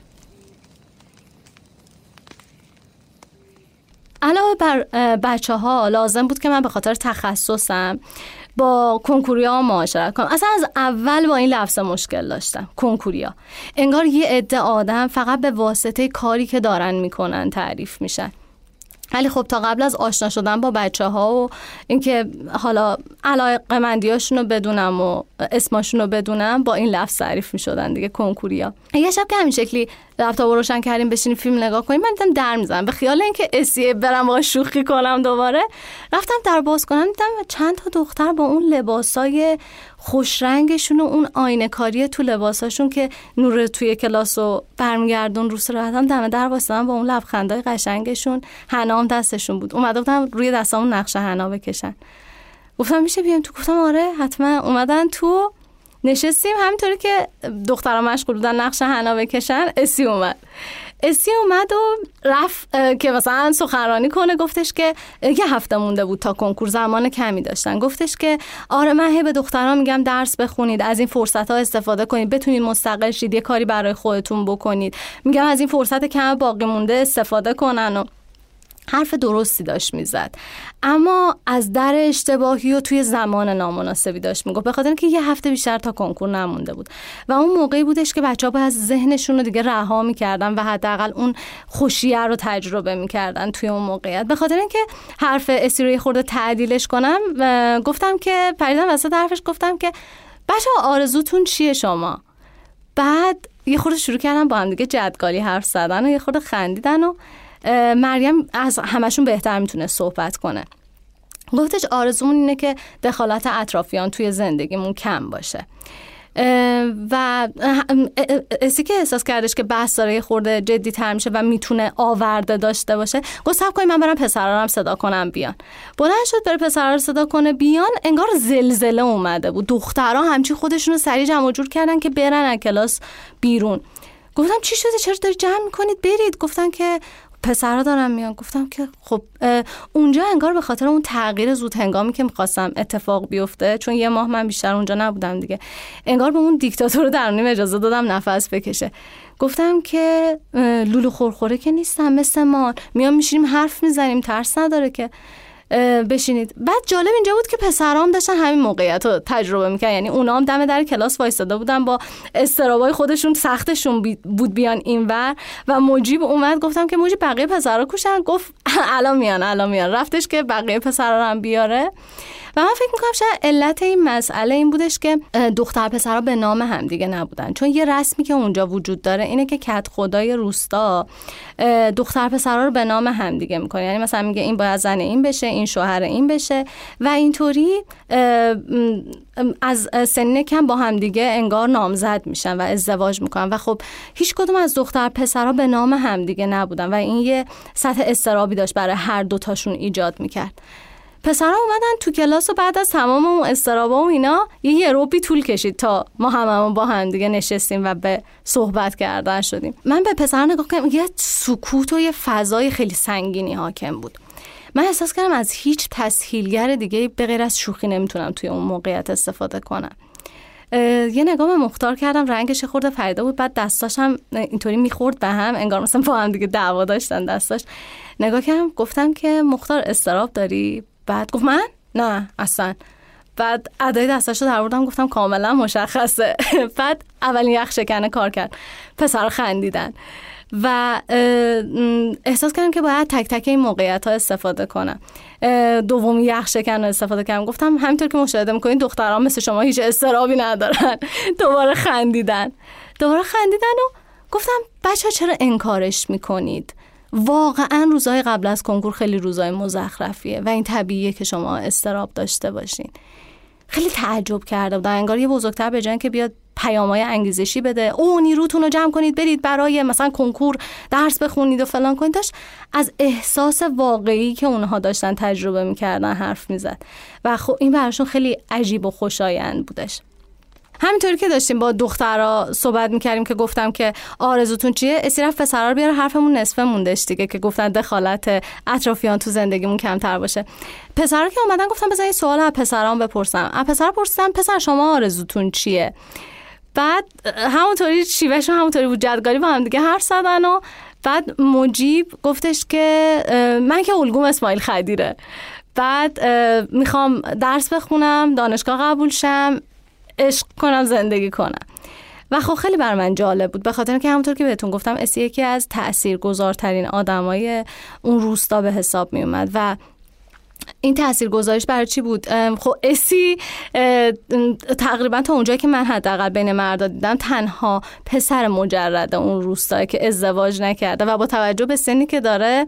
Speaker 2: علاوه بر بچه‌ها لازم بود که من به خاطر تخصصم با کنکوریا معاشرت کنم. اصلا از اول با این لفظ مشکل داشتم. کنکوریا انگار یه عده آدم فقط به واسطه کاری که دارن میکنن تعریف میشن، ولی خب تا قبل از آشنا شدن با بچه‌ها و اینکه حالا علاقه‌مندیاشون رو بدونم و اسمشون رو بدونم، با این لفظ تعریف می‌شدن دیگه، کنکوریا. یه شب که همین شکلی لپتاپ رو روشن کردیم بشینیم فیلم نگاه کنیم، من دیدم در میزنم، به خیال اینکه اسیه برم با شوخی کنم دوباره رفتم در باز کنم، دیدم چند تا دختر با اون لباسای خوش رنگشون و اون آینه کاری تو لباساشون که نور توی کلاسو برمیگردون رو صورتم، دم در واسطم با اون لبخندای قشنگشون، حنام دستشون بود، اومده بودم روی دستامون نقشه حنا بکشن. گفتم میشه بیام تو؟ گفتم آره حتما. اومدن تو، نشستیم، همینطوری که دخترها مشغول بودن نقش حنا بکشن، اسی اومد و رفت که مثلا سخنرانی کنه. گفتش که یه هفته مونده بود تا کنکور، زمان کمی داشتن. گفتش که آره من به دخترها میگم درس بخونید، از این فرصت ها استفاده کنید، بتونید مستقل شید، یه کاری برای خودتون بکنید، میگم از این فرصت کم باقی مونده استفاده کنن. و حرف درستی داشت میزد، اما از در اشتباهی و توی زمان نامناسبی داشت میگفت، به خاطر اینکه یه هفته بیشتر تا کنکور نمونده بود و اون موقعی بودش که بچه‌ها باید ذهنشون رو دیگه رها میکردن و حداقل اون خوشیه رو تجربه میکردن توی اون موقعیت. به خاطر اینکه حرف اسیروی خورده تعدیلش کنم، گفتم که پریدم وسط حرفش، گفتم که بچه‌ها آرزوتون چیه شما؟ بعد یه خورده شروع کردن با هم دیگه جدگالی حرف زدن و یه خورده خندیدن و مریم از همشون بهتر میتونه صحبت کنه. گفتش آرزومون اینه که دخالت اطرافیان توی زندگیمون کم باشه و اسی که احساس کردش که بحث داره یه خورده جدی تر میشه و میتونه آورده داشته باشه، گفت صبر کنید من برم پسرا رو صدا کنم بیان. بلند شد بره پسرا رو صدا کنه بیان، انگار زلزله اومده بود. دخترها همچی خودشون رو سریع جمع جور کردن که برن از کلاس بیرون. گفتم چی شده، چرا داری جمع میکنید برید؟ گفتن که پسرها دارن میان. گفتم که خب اونجا انگار به خاطر اون تغییر زود هنگامی که میخواستم اتفاق بیفته، چون یه ماه من بیشتر اونجا نبودم دیگه، انگار به اون دیکتاتور درونیم اجازه دادم نفس بکشه. گفتم که لولو خورخوره که نیستم، مثل ما میام میشینیم حرف میزنیم، ترس نداره که بشینید. بعد جالب اینجا بود که پسرام داشتن همین موقعیت رو تجربه میکنن، یعنی اونا هم دم در کلاس وایساده بودن با استرابای خودشون، سختشون بود بیان اینور و مجیب اومد. گفتم که مجیب بقیه پسرا کوشن؟ گفت الان میان. رفتش که بقیه پسرا رو هم بیاره. و من فکر میکنم شاید علت این مسئله این بودش که دختر پسرها به نام هم دیگه نبودن، چون یه رسمی که اونجا وجود داره اینه که کت خدای روستا دختر پسرها رو به نام هم دیگه میکنه، یعنی مثلا میگه این باید زن این بشه، این شوهر این بشه و اینطوری از سن کم با هم دیگه انگار نامزد میشن و ازدواج میکنن و خب هیچ کدوم از دختر پسرها به نام هم دیگه نبودن و این یه سطح اضطرابی داشت برای هر دوتاشون ایجاد میکرد. پسرها اومدن تو کلاس و بعد از تمام اون استرابا و اینا یه روبی طول کشید تا ما هممون با هم دیگه نشستیم و به صحبت کردن شدیم. من به پسرها نگاه کردم، یه سکوت و یه فضای خیلی سنگینی حاکم بود. من احساس کردم از هیچ تسهیلگر دیگه به غیر از شوخی نمیتونم توی اون موقعیت استفاده کنم. یه نگاه به مختار کردم، رنگش خورده پریده بود، بعد دستاش هم اینطوری میخورد به هم، انگار مثلا با هم دیگه دعوا داشتن دستاش. نگاه کردم گفتم که مختار استراب داری؟ بعد گفت من؟ نه اصلا. بعد ادای دستش رو در آوردم گفتم کاملا مشخصه. بعد اولین یخ شکنه کار کرد، پسرها خندیدن و احساس کردم که باید تک تک این موقعیت ها استفاده کنم. دومی یخ شکن رو استفاده کردم، گفتم همینطور که مشاهده میکنین دختران مثل شما هیچ استرابی ندارن. دوباره خندیدن و گفتم بچه ها چرا انکارش میکنید؟ واقعا روزهای قبل از کنکور خیلی روزهای مزخرفیه و این طبیعیه که شما استراب داشته باشین. خیلی تعجب کرده بودن، انگار یه بزرگتر به جای که بیاد پیام‌های انگیزشی بده، او نیروتون رو جمع کنید برید برای مثلا کنکور درس بخونید و فلان کنید، داشت از احساس واقعی که اونها داشتن تجربه میکردن حرف میزد و خب این براشون خیلی عجیب و خوشایند بودش. همینطوری که داشتیم با دخترها صحبت میکردیم که گفتم که آرزوتون چیه، اسیرف پسرها رو بیاره، حرفمون نصفه موندش دیگه که گفتن دخالت اطرافیان تو زندگیمون کمتر باشه. پسرها که اومدن گفتم بذار این سوال از پسرام بپرسم. از پسرها پرسیدم پسر شما آرزوتون چیه؟ بعد همونطوری شیوهشون همونطوری بود، جدگاری با هم دیگه حرف زدن و بعد مجیب گفتش که من که الگوم اسماعیل خدیره، بعد میخوام درس بخونم، دانشگاه قبول شم، عشق کنم، زندگی کنم. و خب خیلی بر من جالب بود به خاطر که همونطور که بهتون گفتم اسی یکی از تاثیرگذارترین آدمای اون روستا به حساب می اومد و این تاثیرگذاریش برای چی بود؟ خب اسی تقریبا تا اونجایی که من حداقل بین مردا دیدم تنها پسر مجرد اون روستا که ازدواج نکرده و با توجه به سنی که داره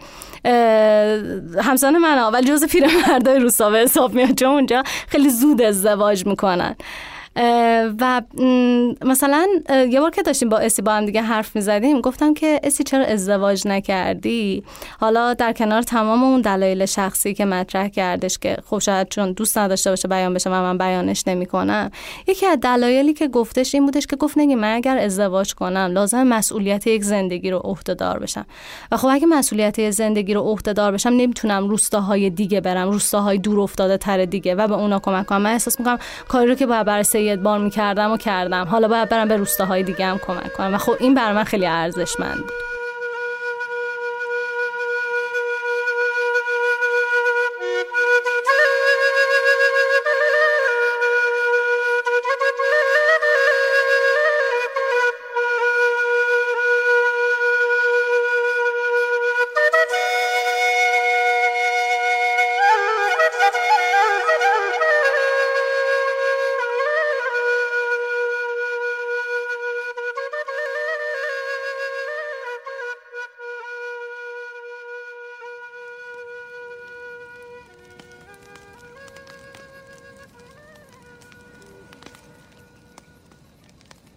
Speaker 2: همسن من اول جزء پیرمردای روستا به حساب میاد، چون اونجا خیلی زود ازدواج میکنن. و مثلا یه بار که داشتیم با اسی با هم دیگه حرف میزدیم گفتم که اسی چرا ازدواج نکردی؟ حالا در کنار تمام اون دلایل شخصی که مطرح کردش که خب شاید چون دوست نداشته باشه بیان بشه و من بیانش نمی‌کنم، یکی از دلایلی که گفتش این بودش که گفت نگی من اگر ازدواج کنم لازم مسئولیت یک زندگی رو عهده‌دار بشم و خب اگه مسئولیت یک زندگی رو عهده‌دار بشم نمیتونم روستاهای دیگه برم، روستاهای دور افتاده تر دیگه و به اونا کمک کنم. من احساس می‌کنم کاری رو که باید برای بار میکردم و کردم، حالا باید برم به روستاهای دیگه هم کمک کنم و خب این برای من خیلی ارزشمند بود.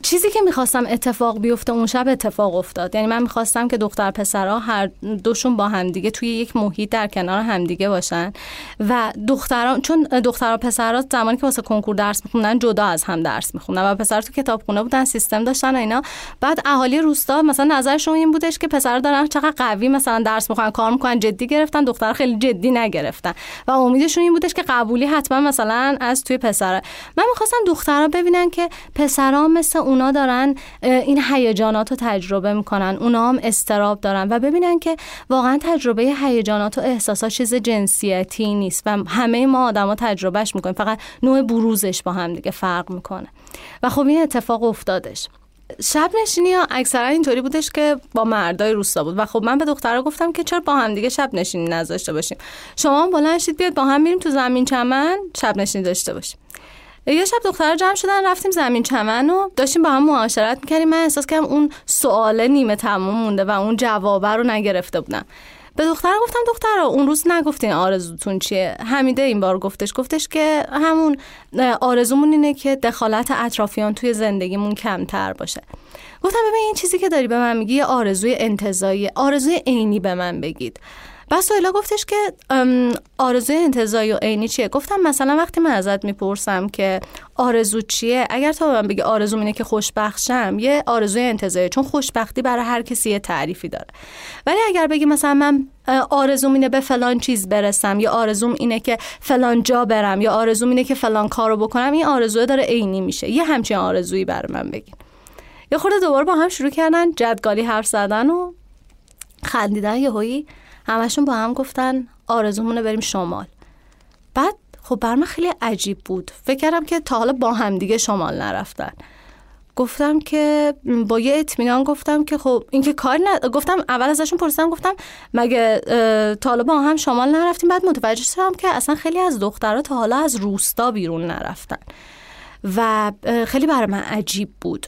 Speaker 2: چیزی که میخواستم اتفاق بیفته اون شب اتفاق افتاد. یعنی من میخواستم که دختر پسرها هر دوشون با همدیگه توی یک محیط در کنار همدیگه باشن و دختران، چون دخترها پسرها زمانی که واسه کنکور درس میخوندن جدا از هم درس میخوندن و پسرها تو کتابخونه بودن، سیستم داشتن و اینا. بعد اهالی روستا مثلا نظرشون این بودش که پسرها دارن چقدر قوی مثلا درس میخونن، کار میکنن، جدی گرفتن، دخترها خیلی جدی نگرفتن و امیدشون این بودش که قبولی حتما مثلا از توی پسرها. من میخواستم دخترها ببینن که پسرها مثل اونا دارن این هیجانات رو تجربه میکنن، اونا هم اضطراب دارن و ببینن که واقعا تجربه هیجانات و احساسات چیز جنسیتی نیست و همه ما آدما تجربهش میکنیم، فقط نوع بروزش با هم دیگه فرق میکنه. و خب این اتفاق افتادش. شب نشینی ها اکثرا اینطوری بودش که با مردای روستا بود و خب من به دخترها گفتم که چرا با هم دیگه شب نشینی نذاشته باشیم، شما هم بلند شید بیاد با هم بریم تو زمین چمن شب نشینی داشته باشیم. یه شب دخترها جمع شدن رفتیم زمین چمن و داشتیم با هم معاشرت میکردیم. من احساس کردم اون سوال نیمه تموم مونده و اون جواب رو نگرفته بودم. به دخترها گفتم دخترها اون روز نگفتین آرزوتون چیه؟ حمیده این بار گفتش که همون آرزومون اینه که دخالت اطرافیان توی زندگیمون کمتر باشه. گفتم ببین این چیزی که داری به من میگی یه آرزوی انتزاعی، آرزوی عینی به من بگید. بس سهیلا گفتش که آرزوی انتزاعی و عینی چیه؟ گفتم مثلا وقتی من ازت میپرسم که آرزو چیه، اگر تا من بگی آرزوم اینه که خوشبخت شم، یه آرزوی انتزاعی، چون خوشبختی برای هر کسی یه تعریفی داره. ولی اگر بگی مثلا من آرزوم اینه به فلان چیز برسم، یا آرزوم اینه که فلان جا برم، یا آرزوم اینه که فلان کارو بکنم، این آرزوی داره عینی میشه. یه همچین آرزویی برای من بگین. یه خورده دوباره با هم شروع کردن جدگالی حرف زدن و خندیدن. یهویی همشون با هم گفتن آرزومونه بریم شمال. بعد خب بر من خیلی عجیب بود، فکر کردم که تا حالا با هم دیگه شمال نرفتن. گفتم که با یه اطمینان گفتم که خب این که کار گفتم اول ازشون پرسیدم گفتم مگه تا حالا با هم شمال نرفتیم؟ بعد متوجه شدم که اصلا خیلی از دخترها تا حالا از روستا بیرون نرفتن و خیلی برای من عجیب بود.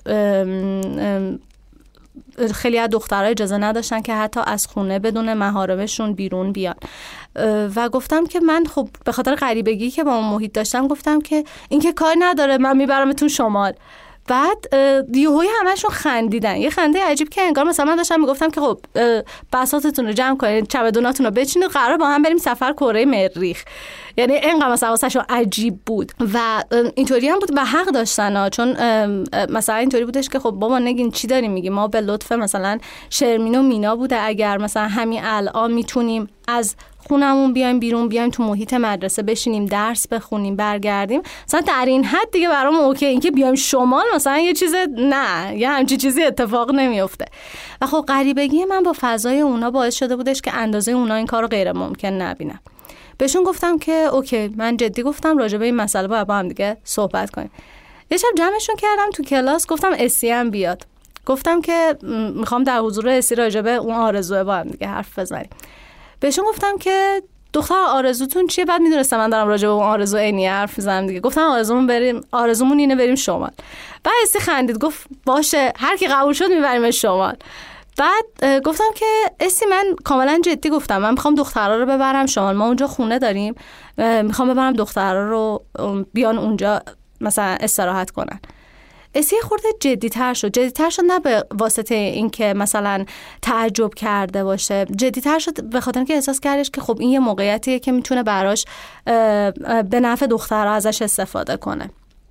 Speaker 2: خیلی از دخترها اجازه نداشتن که حتی از خونه بدون محارمشون بیرون بیان و گفتم که من خب به خاطر غریبگی که با اون محیط داشتم گفتم که این که کار نداره، من میبرمتون شمال. بعد یهویی همشون خندیدن، یه خنده عجیب که انگار مثلا من داشتم میگفتم که خب بساطتون رو جمع کنید، چمدوناتون رو بچینید، قرار با هم بریم سفر کره مریخ. یعنی اینقدر مثلا واسهشون عجیب بود و اینطوری هم بود و حق داشتن ها. چون مثلا اینطوری بودش که خب بابا نگین چی داریم میگی، ما به لطف مثلا شرمین و مینا بوده اگر مثلا همین الان میتونیم از خونمون بیایم بیرون، بیایم تو محیط مدرسه بشینیم درس بخونیم برگردیم، مثلا در این حد دیگه برام اوکی. این که بیایم شمال مثلا یه چیز نه، یه همچین چیزی اتفاق نمیفته. و خب غریبگی من با فضای اونا باعث شده بودش که اندازه اونا این کارو غیر ممکن نبینم. بهشون گفتم که اوکی، من جدی گفتم راجع به این مسئله باید با هم دیگه صحبت کنیم. یه شب جمعشون کردم تو کلاس، گفتم اسی هم بیاد. گفتم که میخوام در حضور اسی راجع به اون آرزوه با هم دیگه حرف بزنیم. بهشون گفتم که دختر آرزوتون چیه؟ بعد میدونستم من دارم راجع به اون آرزو عینی حرف میزنم دیگه. گفتم آرزومون اینه بریم شمال. بعد اسی خندید گفت باشه هر کی قبول شد میبریم شمال. بعد گفتم که اسی من کاملا جدی گفتم من میخوام دخترها رو ببرم شمال، ما اونجا خونه داریم، میخوام ببرم دخترها رو بیان اونجا مثلا استراحت کنن. اسی خورده جدی‌تر شد نه به واسطه اینکه مثلا تعجب کرده باشه، جدی‌تر شد به خاطر اینکه احساس کردش که خب این یه موقعیتیه که میتونه براش به نفع دخترها ازش استفاده کنه.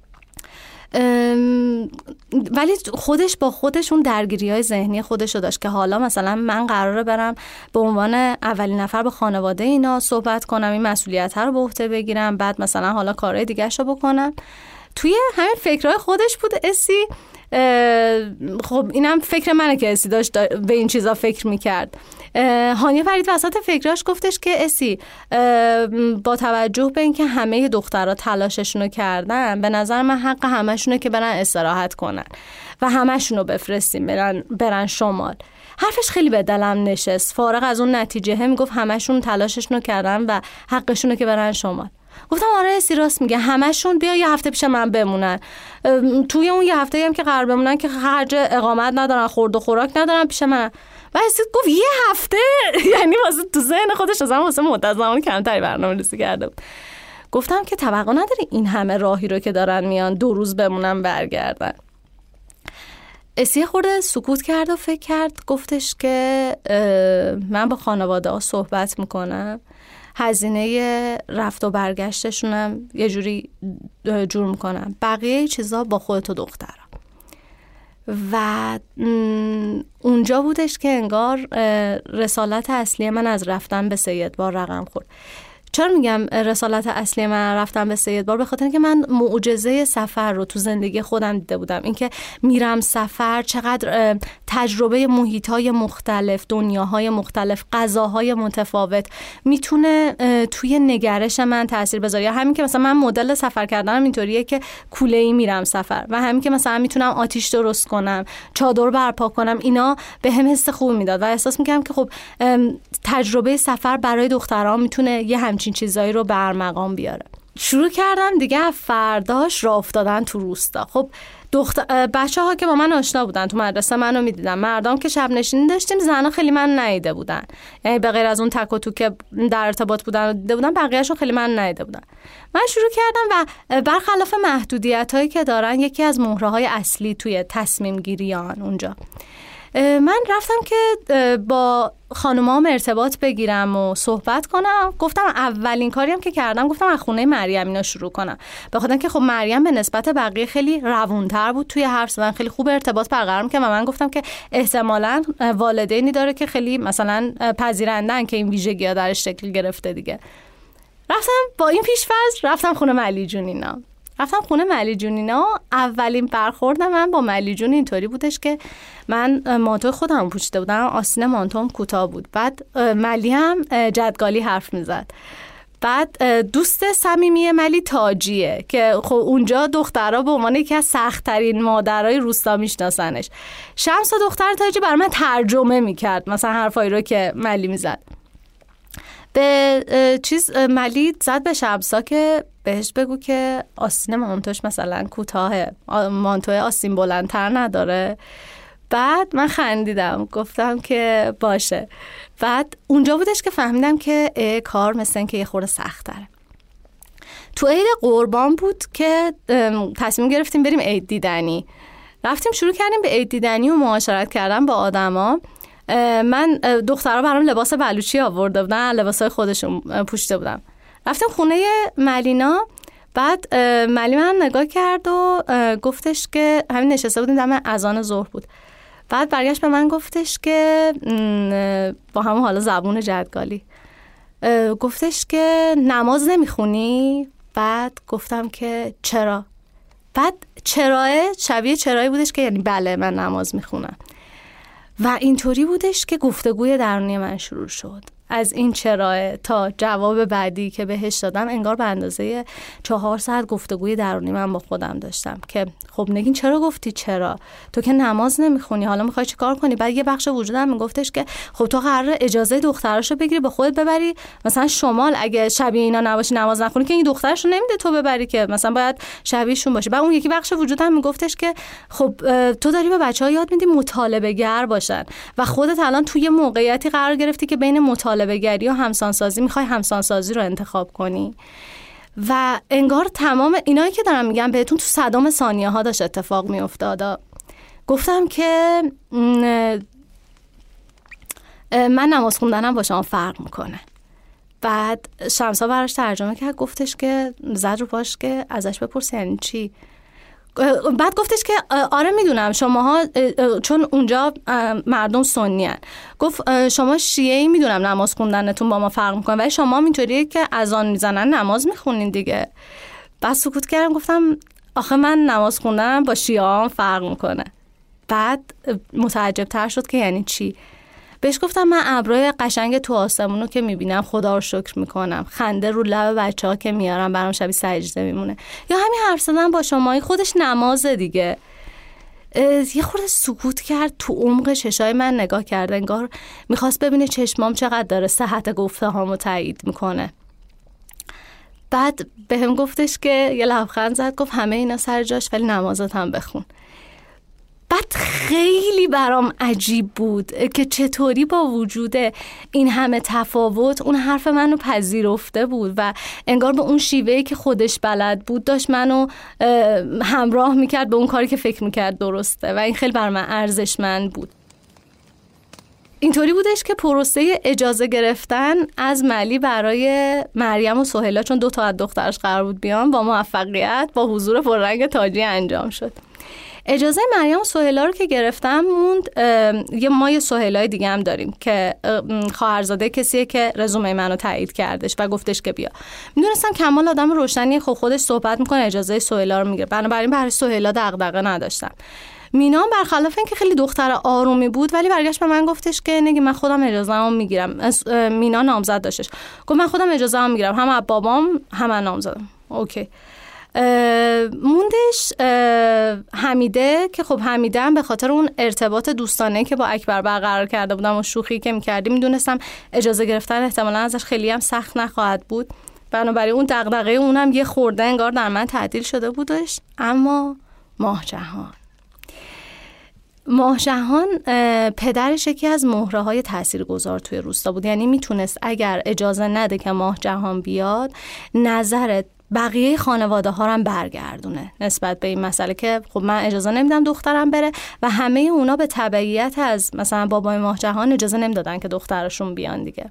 Speaker 2: ولی خودش با خودش اون درگیری‌های ذهنی خودشو داشت که حالا مثلا من قراره برم به عنوان اولین نفر با خانواده اینا صحبت کنم، این مسئولیت رو به عهده بگیرم، بعد مثلا حالا کارهای دیگه‌شو بکنم. توی همین فکرهای خودش بود اسی. خب اینم فکر منه که اسی داشت به این چیزا فکر میکرد. هانیه فرید وسط فکراش گفتش که اسی با توجه به اینکه همه دخترها تلاششونو کردن، به نظر من حق همشونه که برن استراحت کنن و همشونو بفرستیم برن شمال. حرفش خیلی به دلم نشست. فارغ از اون نتیجه میگفت همشون تلاششونو کردن و حقشونه که برن شمال. گفتم آره اسی راست میگه، همشون بیا یه هفته پیش من بمونن. توی اون یه هفته هم که قرار بمونن که خرج اقامت ندارن، خورد و خوراک ندارن، پیش من. و اسی گفت یه هفته؟ یعنی واسه تو ذهن خودش اصلا واسه مدت زمان کمتری برنامه‌ریزی کرده بود. گفتم که توقع نداری این همه راهی رو که دارن میان 2 روز بمونن برگردن. اسیه خورده سکوت کرد و فکر کرد، گفتش که من با خانواده ها صحبت میکنم، هزینه رفت و برگشتشونم یه جوری جور میکنم، بقیه چیزا با خودت و دخترم. و اونجا بودش که انگار رسالت اصلی من از رفتن به 3 ادبار رقم خورد. چرا میگم رسالت اصلی من رفتن به 3 ادبار؟ به خاطر اینکه من معجزه سفر رو تو زندگی خودم دیده بودم. اینکه میرم سفر چقدر تجربه محیط‌های مختلف، دنیاهای مختلف، غذاهای متفاوت میتونه توی نگرش من تاثیر بذاره. یا همین که مثلا من مدل سفر کردنم اینطوریه که کوله‌ای میرم سفر، و همین که مثلا میتونم آتیش درست کنم، چادر برپا کنم، اینا به هم حس خوب میداد و احساس میکردم که خب تجربه سفر برای دخترها میتونه یه همچین چیزایی رو برمقام بیاره. شروع کردم دیگه فرداش راه افتادن تو روستا. خب بچه ها که با من آشنا بودن تو مدرسه منو میدیدن، مردم که شب نشینی داشتیم، زنها خیلی من ندیده بودن، یعنی به غیر از اون تک و تو که در ارتباط بودن دیده بودن، بقیه‌شون خیلی من ندیده بودن. من شروع کردم و برخلاف محدودیتایی که دارن، یکی از مهره‌های اصلی توی تصمیم گیریان اونجا، من رفتم که با خانومام ارتباط بگیرم و صحبت کنم. گفتم اولین کاری هم که کردم گفتم از خونه مریم اینا شروع کنم، به خاطر اینکه خب مریم به نسبت بقیه خیلی روونتر بود توی حرف زدن، خیلی خوب ارتباط برقرار می‌کرد و من گفتم که احتمالاً والدینی داره که خیلی مثلا پذیرندن که این ویژگی‌ها درش شکل گرفته دیگه. رفتم با این پیش‌فرض رفتم خونه ملی جونینا. اولین برخورد من با ملی جون اینطوری بودش که من مانتو خودم پوشیده بودم، آستین مانتوم کوتاه بود. بعد ملی هم جدگالی حرف میزد. بعد دوست صمیمی ملی تاجیه که خب اونجا دخترها به عنوان یکی از سخت‌ترین مادرای روستا میشناسنش. شمس دختر تاجی برای من ترجمه میکرد مثلا حرفایی رو که ملی میزد. به ملی زد به شمسا که بهش بگو که آستین مانتوش مثلا کوتاهه، مانتوی آستین بلندتر نداره. بعد من خندیدم، گفتم که باشه. بعد اونجا بودش که فهمیدم که کار مثل این که یه خورده سخت تره. تو عید قربان بود که تصمیم گرفتیم بریم عید دیدنی. رفتیم شروع کردیم به عید دیدنی و معاشرت کردن با آدما. من دخترها برام لباس بلوچی آورده بودن، لباسای خودشون پوشیده بودم. رفتیم خونه ملینا. بعد ملی من نگاه کرد و گفتش که همین نشسته بودیم دم اذان ظهر بود. بعد برگشت به من گفتش که با همون حالا زبون جدگالی گفتش که نماز نمیخونی؟ بعد گفتم که چرا؟ بعد شبیه چرایی بودش که یعنی بله من نماز میخونم. و اینطوری بودش که گفتگوی درونی من شروع شد. از این چرا تا جواب بعدی که بهش دادم انگار به اندازه 4 ساعت گفتگوی درونی من با خودم داشتم که خب نگین چرا گفتی چرا؟ تو که نماز نمیخونی، حالا میخوای چی کار کنی؟ بعد یه بخش وجودم میگفتش که خب تو قراره اجازه دختراشو بگیری با خودت ببری مثلا شمال، اگه شبیه اینا نباشی نماز نخونی که این دخترشو نمیده تو ببری، که مثلا باید شبیهشون باشی. بعد اون یکی بخش وجودم میگفتش که خب تو داری به بچه‌ها یاد میدی مطالبه گر باشن و خودت الان توی موقعیتی قرار گرفتی که بین مطالبه گری و همسانسازی میخوای همسانسازی رو انتخاب کنی. و انگار تمام اینایی که دارم میگم بهتون تو صدام ثانیه ها داشت اتفاق میافتاد. گفتم که من نماز خوندنم با شما فرق میکنه. بعد شمسا براش ترجمه کرد، گفتش که زد رو پاش که ازش بپرس یعنی چی. بعد گفتش که آره میدونم شماها چون اونجا مردم سنی هن. گفت شما شیعه‌ای میدونم نماز خوندنتون با ما فرق میکنه، ولی شما اینطوریه که اذان میزنن نماز میخونین دیگه. بعد سکوت کردم، گفتم آخه من نماز خوندنم با شیعه هم فرق میکنه. بعد متعجب تر شد که یعنی چی. بهش گفتم من ابرای قشنگ تو آسمونو که میبینم خدا رو شکر میکنم، خنده رو لب بچه‌ها که میارم برام شبیه سجده میمونه، یا همین حرف زدن با شمایی خودش نمازه دیگه. یه خورده سکوت کرد، تو عمق چشای من نگاه کرد، انگار میخواست ببینه چشمام چقدر داره صحت گفته هامو تایید میکنه. بعد بهم گفتش که یه لبخند زد، گفت همه اینا سر جاش ولی نمازت هم بخون. بعد خیلی برام عجیب بود که چطوری با وجود این همه تفاوت اون حرف منو پذیرفته بود و انگار به اون شیوهی که خودش بلد بود داشت منو همراه میکرد به اون کاری که فکر میکرد درسته و این خیلی بر من ارزشمند بود. اینطوری بودش که پروسه اجازه گرفتن از ملی برای مریم و سهیلا، چون 2 تا از دخترش قرار بود بیان، با موفقیت با حضور پررنگ تاجی انجام شد. اجازه مریم و سهیلا رو که گرفتم موند ما یه سهیلای دیگه هم داریم که خواهرزاده کسیه که رزومه منو تایید کردش و گفتش که بیا. میدونستم کمال آدم روشنی، خودش صحبت میکنه، اجازه سهیلا رو میگیره، بنابراین برای سهیلا دغدغه نداشتم. مینا برخلاف اینکه خیلی دختر آرومی بود ولی برگشت به من گفتش که نگی من خودم اجازه‌مو میگیرم. مینا نامزد داشتش، گفت من خودم اجازه‌مو میگیرم، هم از بابام هم از نامزدم. اوکی. موندش حمیده که خب حمیده هم به خاطر اون ارتباط دوستانه که با اکبر برقرار کرده بودم و شوخی که میکردیم میدونستم اجازه گرفتن احتمالاً ازش خیلی هم سخت نخواهد بود، بنابراین اون دغدغه اونم یه خورده انگار در من تعدیل شده بودش. اما ماه جهان پدرش یکی از مهره‌های تاثیرگذار توی روستا بود، یعنی میتونست اگر اجازه نده که ماه جهان بیاد نظر بقیه خانواده ها رو هم برگردونه نسبت به این مسئله که خب من اجازه نمیدم دخترم بره و همه اونا به تبعیت از مثلا بابای ماه جهان اجازه نمیدادن که دخترشون بیان دیگه.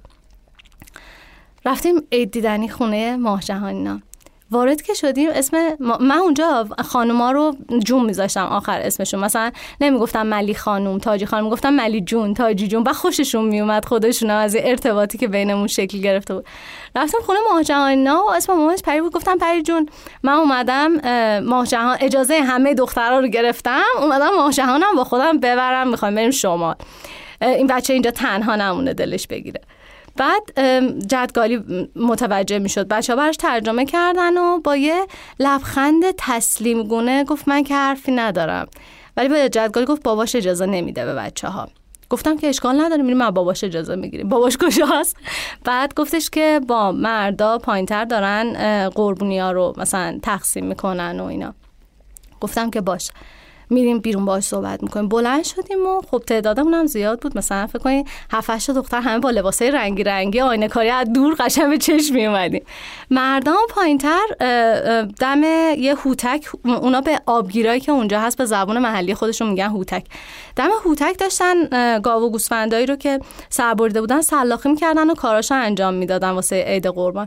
Speaker 2: رفتیم عید دیدنی خونه ماه جهانینا. وارد که شدیم من اونجا خانوما رو جون میذاشتم آخر اسمشون، مثلا نمیگفتم ملی خانوم، تاجی خانوم، گفتم ملی جون، تاجی جون، و خوششون میومد خودشون از ارتباطی که بینمون شکل گرفته بود. رفتم خونه ماه جهانینا و اسم مامانش پری بود، گفتم پری جون من اومدم ماه جهان، اجازه همه دخترها رو گرفتم، اومدم ماه جهانم با خودم ببرم، میخوایم بریم شمال، این بچه اینجا تنها نمونه دلش بگیره. بعد جدگالی متوجه میشد، بچه‌ها براش ترجمه کردن و با یه لبخند تسلیم گونه گفت من که حرفی ندارم، ولی به جدگالی گفت باباش اجازه نمیده به بچه‌ها. گفتم که اشکال نداره میریم من باباش اجازه میگیریم. باباش کجاست؟ بعد گفتش که با مردا پایینتر دارن قربونی‌ها رو مثلا تقسیم میکنن و اینا. گفتم که باش، میریم بیرون باهاش صحبت میکنیم. بلند شدیم و خب تعدادمون هم زیاد بود، مثلا فکر کنید 7-8 دختر همه با لباسای رنگی رنگی آینه کاری از دور قشنگ به چشم میومدیم. مردم پایینتر دم یه هوتک، اونا به آبگیرایی که اونجا هست به زبان محلی خودشون میگن هوتک، دم هوتک داشتن گاو و گوسفندایی رو که سربریده بودن سلاخی میکردن و کاراشو انجام میدادن واسه عید قربان.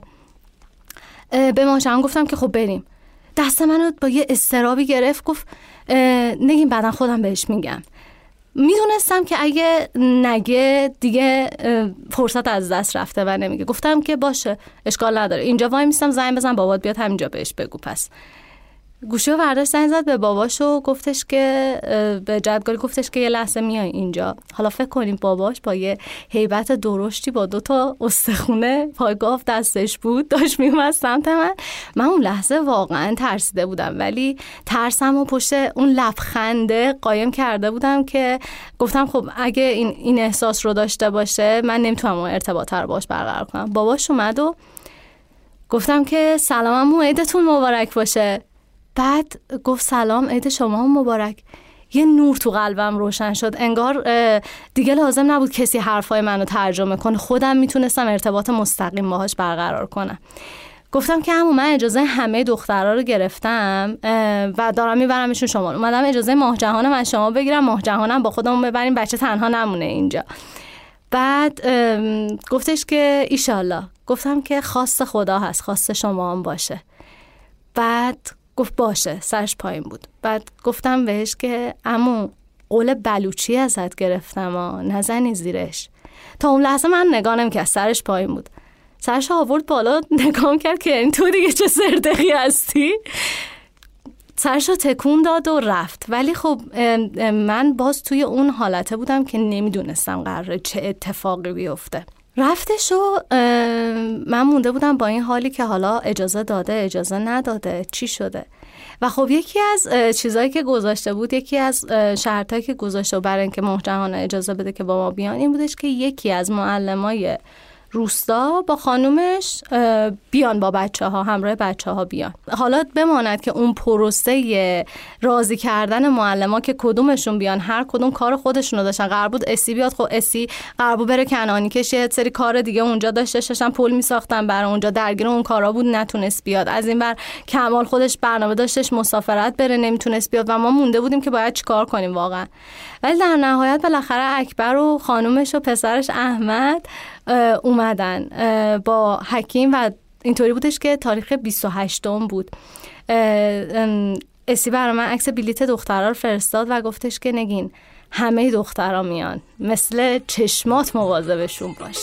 Speaker 2: به ماشم گفتم که خب بریم. دست منو با یه استرابی گرفت، گفت نگیم بعدن خودم بهش میگم. میدونستم که اگه نگه دیگه فرصت از دست رفته و نمیگه. گفتم که باشه اشکال نداره، اینجا وای میستم، زنگ بزن بابات بیاد همینجا بهش بگو. پس گوشی رو برداشت زنگ زد به باباش و گفتش که به جدگالی گفتش که یه لحظه میای اینجا. حالا فکر کنیم باباش با یه هیبت درشتی با 2 تا استخونه پایگاه دستش بود داشت میومد سمت من اون لحظه واقعا ترسیده بودم، ولی ترسم و پشت اون لبخنده قایم کرده بودم که گفتم خب اگه این احساس رو داشته باشه من نمیتونم اون ارتباط رو باش برقرار کنم. باباش اومد و گفتم که سلام عمو، عیدتون مبارک باشه. بعد گفت سلام، عید شما هم مبارک. یه نور تو قلبم روشن شد، انگار دیگه لازم نبود کسی حرفای منو ترجمه کنه، خودم میتونستم ارتباط مستقیم باهاش برقرار کنم. گفتم که عمو من اجازه همه دخترها رو گرفتم و دارم میبرمشون شمال، اومدم اجازه ماه جهانم از شما بگیرم، ماه جهانم با خودمون ببریم، بچه تنها نمونه اینجا. بعد گفتش که ایشالله. گفتم که خواست خدا هست، خواست شما هم باشه. بعد گفت باشه، سرش پایین بود. بعد گفتم بهش که عمو قول بلوچی ازت گرفتم نزنی زیرش. تا اون لحظه من نگاه نمی‌کرد، سرش پایین بود. سرش آورد بالا، نگاه کرد که این تو دیگه چه سردقی هستی. سرش رو تکون داد و رفت. ولی خب من باز توی اون حالته بودم که نمیدونستم قراره چه اتفاقی بیفته. رفتش و من مونده بودم با این حالی که حالا اجازه داده اجازه نداده چی شده. و خب یکی از چیزایی که گذاشته بود، یکی از شرطایی که گذاشته برای اینکه ماه جهان اجازه بده که با ما بیان این بودش که یکی از معلمای روستا با خانومش بیان با بچه‌ها، همراه بچه‌ها بیان. حالا بماند که اون پروسه راضی کردن معلما که کدومشون بیان، هر کدوم کار خودشون رو داشتن. قرار بود اسی بیاد، خب اسی قرار بود بره کنعانی کشه، سری کار دیگه اونجا داشتن، پول میساختن برای اونجا، درگیر اون کارا بود، نتونست بیاد. از این ور کمال خودش برنامه داشتش مسافرت بره، نمیتونست بیاد و ما مونده بودیم که باید چیکار کنیم واقعا. ولی در نهایت بالاخره اکبر و خانومش و پسرش احمد اومدن با حکیم و اینطوری بودش که تاریخ 28 بود. اسی برای من عکس بلیت دخترها رو فرستاد و گفتش که نگین همه دخترها میان، مثل چشمات مواظبشون باش.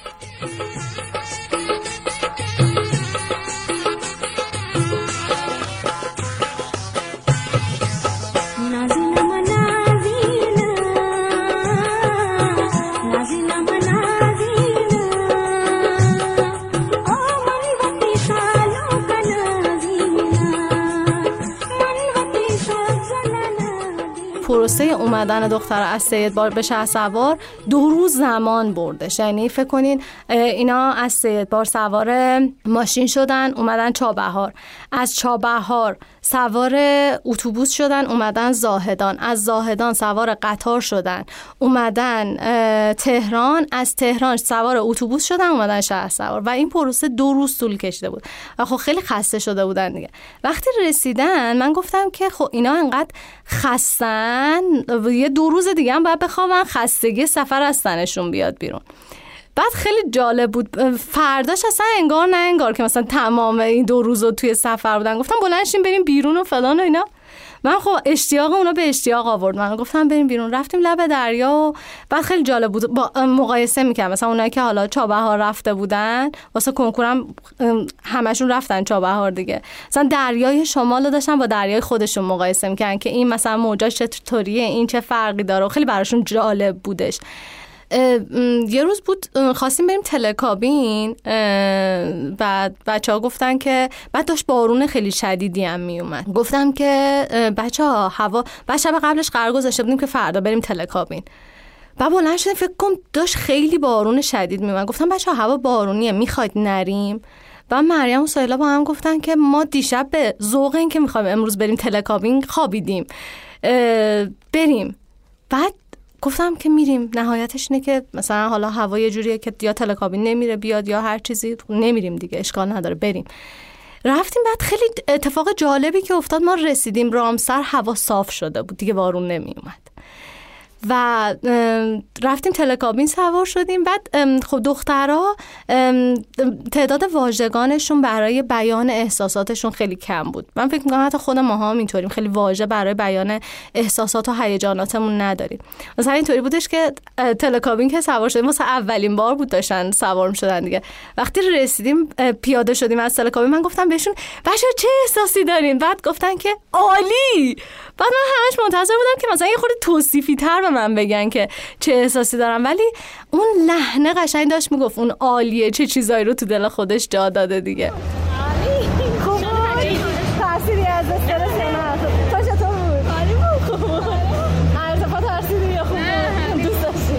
Speaker 2: پروسه اومدن دختر از سیدبار به شهسوار 2 روز زمان بردش. یعنی فکر کنین اینا از سیدبار سوار ماشین شدن اومدن چابهار، از چابهار سوار اتوبوس شدن اومدن زاهدان، از زاهدان سوار قطار شدن اومدن تهران، از تهران سوار اتوبوس شدن اومدن شهرسوار و این پروسه 2 روز طول کشیده بود و خب خیلی خسته شده بودن دیگه. وقتی رسیدن من گفتم که خب اینا انقدر خستن یه 2 روز دیگه هم باید بخوابن، خستگی سفر از تنشون بیاد بیرون. بعد خیلی جالب بود، فرداش اصلا انگار نه انگار که مثلا تمام این 2 روز رو توی سفر بودن، گفتم بلند شیم بریم بیرون و فلان و اینا. من خب اشتیاق اونا به اشتیاق آورد، من گفتم بریم بیرون. رفتیم لب دریا و بعد خیلی جالب بود با مقایسه می‌کردم مثلا اونایی که حالا چابهار رفته بودن واسه کنکورم همشون رفتن چابهار دیگه، مثلا دریای شمال رو داشتن با دریای خودشون مقایسه می‌کردن که این مثلا موجاش چطوریه، این چه فرقی داره، خیلی براشون جالب بودش. یه روز بود خواستیم بریم تلکابین، بعد بچه‌ها گفتن که بعد داشت بارون خیلی شدیدی هم می اومد، گفتم که بچه‌ها هوا بعد شب قبلش قرار گذاشته بودیم که فردا بریم تلکابین. بعد بلند شدیم فکر کنم داشت خیلی بارون شدید می اومد، گفتم بچه‌ها هوا بارونیه میخواید نریم؟ بعد مریم و سایلا با هم گفتن که ما دیشب به ذوق این که میخوایم امروز بریم تلکابین خوابیدیم، بریم. بعد گفتم که میریم، نهایتش اینه که مثلا حالا هوا یه جوریه که یا تلکابین نمیره بیاد یا هر چیزی، نمیریم دیگه، اشکال نداره بریم. رفتیم. بعد خیلی اتفاق جالبی که افتاد، ما رسیدیم رامسر هوا صاف شده بود دیگه، بارون نمی اومد و رفتیم تلکابین سوار شدیم. بعد خب دخترها تعداد واژگانشون برای بیان احساساتشون خیلی کم بود. من فکر می‌کنم حتی خود ماها هم اینطوریم، خیلی واژه برای بیان احساسات و هیجاناتمون نداریم. مثلا اینطوری بودش که تلکابین که سوار شدیم واسه اولین بار بود داشتن سوار می‌شدن دیگه. وقتی رسیدیم پیاده شدیم از تلکابین، من گفتم بهشون بچه‌ها چه احساسی دارین؟ بعد گفتن که عالی. بعد من همش منتظر بودم که مثلا یه خورده توصیفی‌تر به من بگن که چه احساسی دارم، ولی اون لحنه قشنگ داشت میگفت اون عالیه، چه چیزایی رو تو دل خودش جا داده دیگه.
Speaker 5: خوب تأثیری از استرس نه تو چطور بود؟ عالی بود. خوب بود. ارتفاع تأثیری یا خوب بود؟ دوست داشتی؟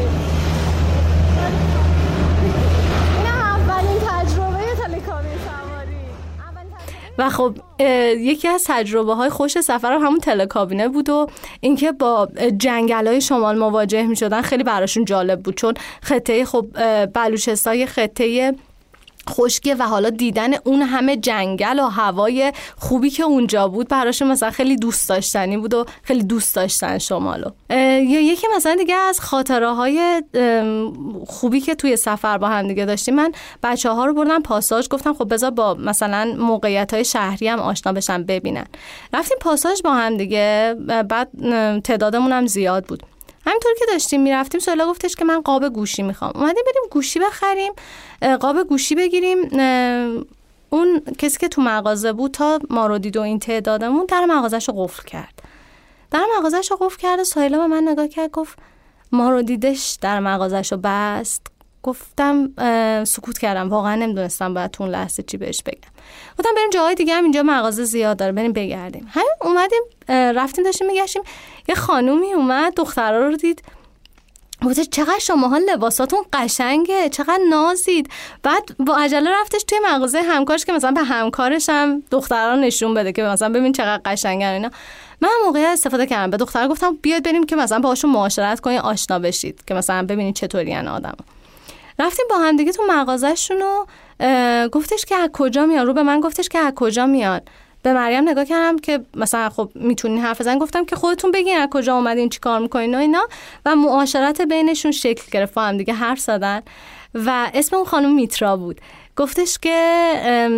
Speaker 5: این اولین تجربه تلکابین سواری.
Speaker 2: و خب یکی از تجربه های خوش سفر همون تلکابینه بود و اینکه با جنگل‌های شمال مواجه می شدن خیلی براشون جالب بود، چون خطه خب بلوچستان خطه خشکه و حالا دیدن اون همه جنگل و هوای خوبی که اونجا بود براشون مثلا خیلی دوست داشتنی بود و خیلی دوست داشتن شمالو. یا یکی مثلا دیگه از خاطره های خوبی که توی سفر با هم دیگه داشتیم، من بچه‌ها رو بردم پاساژ، گفتم خب بذار با مثلا موقعیت‌های شهری هم آشنا بشن ببینن. رفتیم پاساژ با هم دیگه، بعد تعدادمون هم زیاد بود. همینطور که داشتیم میرفتیم سولا گفتش که من قاب گوشی میخوام. اومدیم بریم گوشی بخریم، قاب گوشی بگیریم. اون کسی که تو مغازه بود تا ما رو دید و این تعدادمون در مغازش رو قفل کرد. سویلا به من نگاه کرد گفت ما رو دیدش در مغازش رو بست. گفتم سکوت کردم، واقعا نمیدونستم باید تو اون لحظه چی بهش بگم. گفتم بریم جاهای دیگه هم اینجا مغازه زیاد داره، بریم بگردیم. همین اومدیم رفتیم داشتیم میگشتیم، یه خانومی اومد دخترها رو دید، گفتش چقدر شماها لباساتون قشنگه، چقدر نازید. بعد با عجله رفتش توی مغازه همکارش که مثلا به همکارش هم دخترها نشون بده که مثلا ببین چقدر قشنگن اینا. من موقع استفاده کردم، به دخترها گفتم بیاید بریم که مثلا باهاشون معاشرت کنید، آشنا بشید که مثلا ببینید چطورین آدم. رفتیم با هم دیگه تو مغازه‌شون و گفتش که از کجا میاد، رو به من گفتش که از کجا میاد. به مریم نگاه کردم که مثلا خب میتونین حرف بزنین، گفتم که خودتون بگین از کجا اومدین، چی کار میکنین و اینا. و معاشرت بینشون شکل گرفت، با هم دیگه حرف زدن و اسم اون خانم میترا بود. گفتش که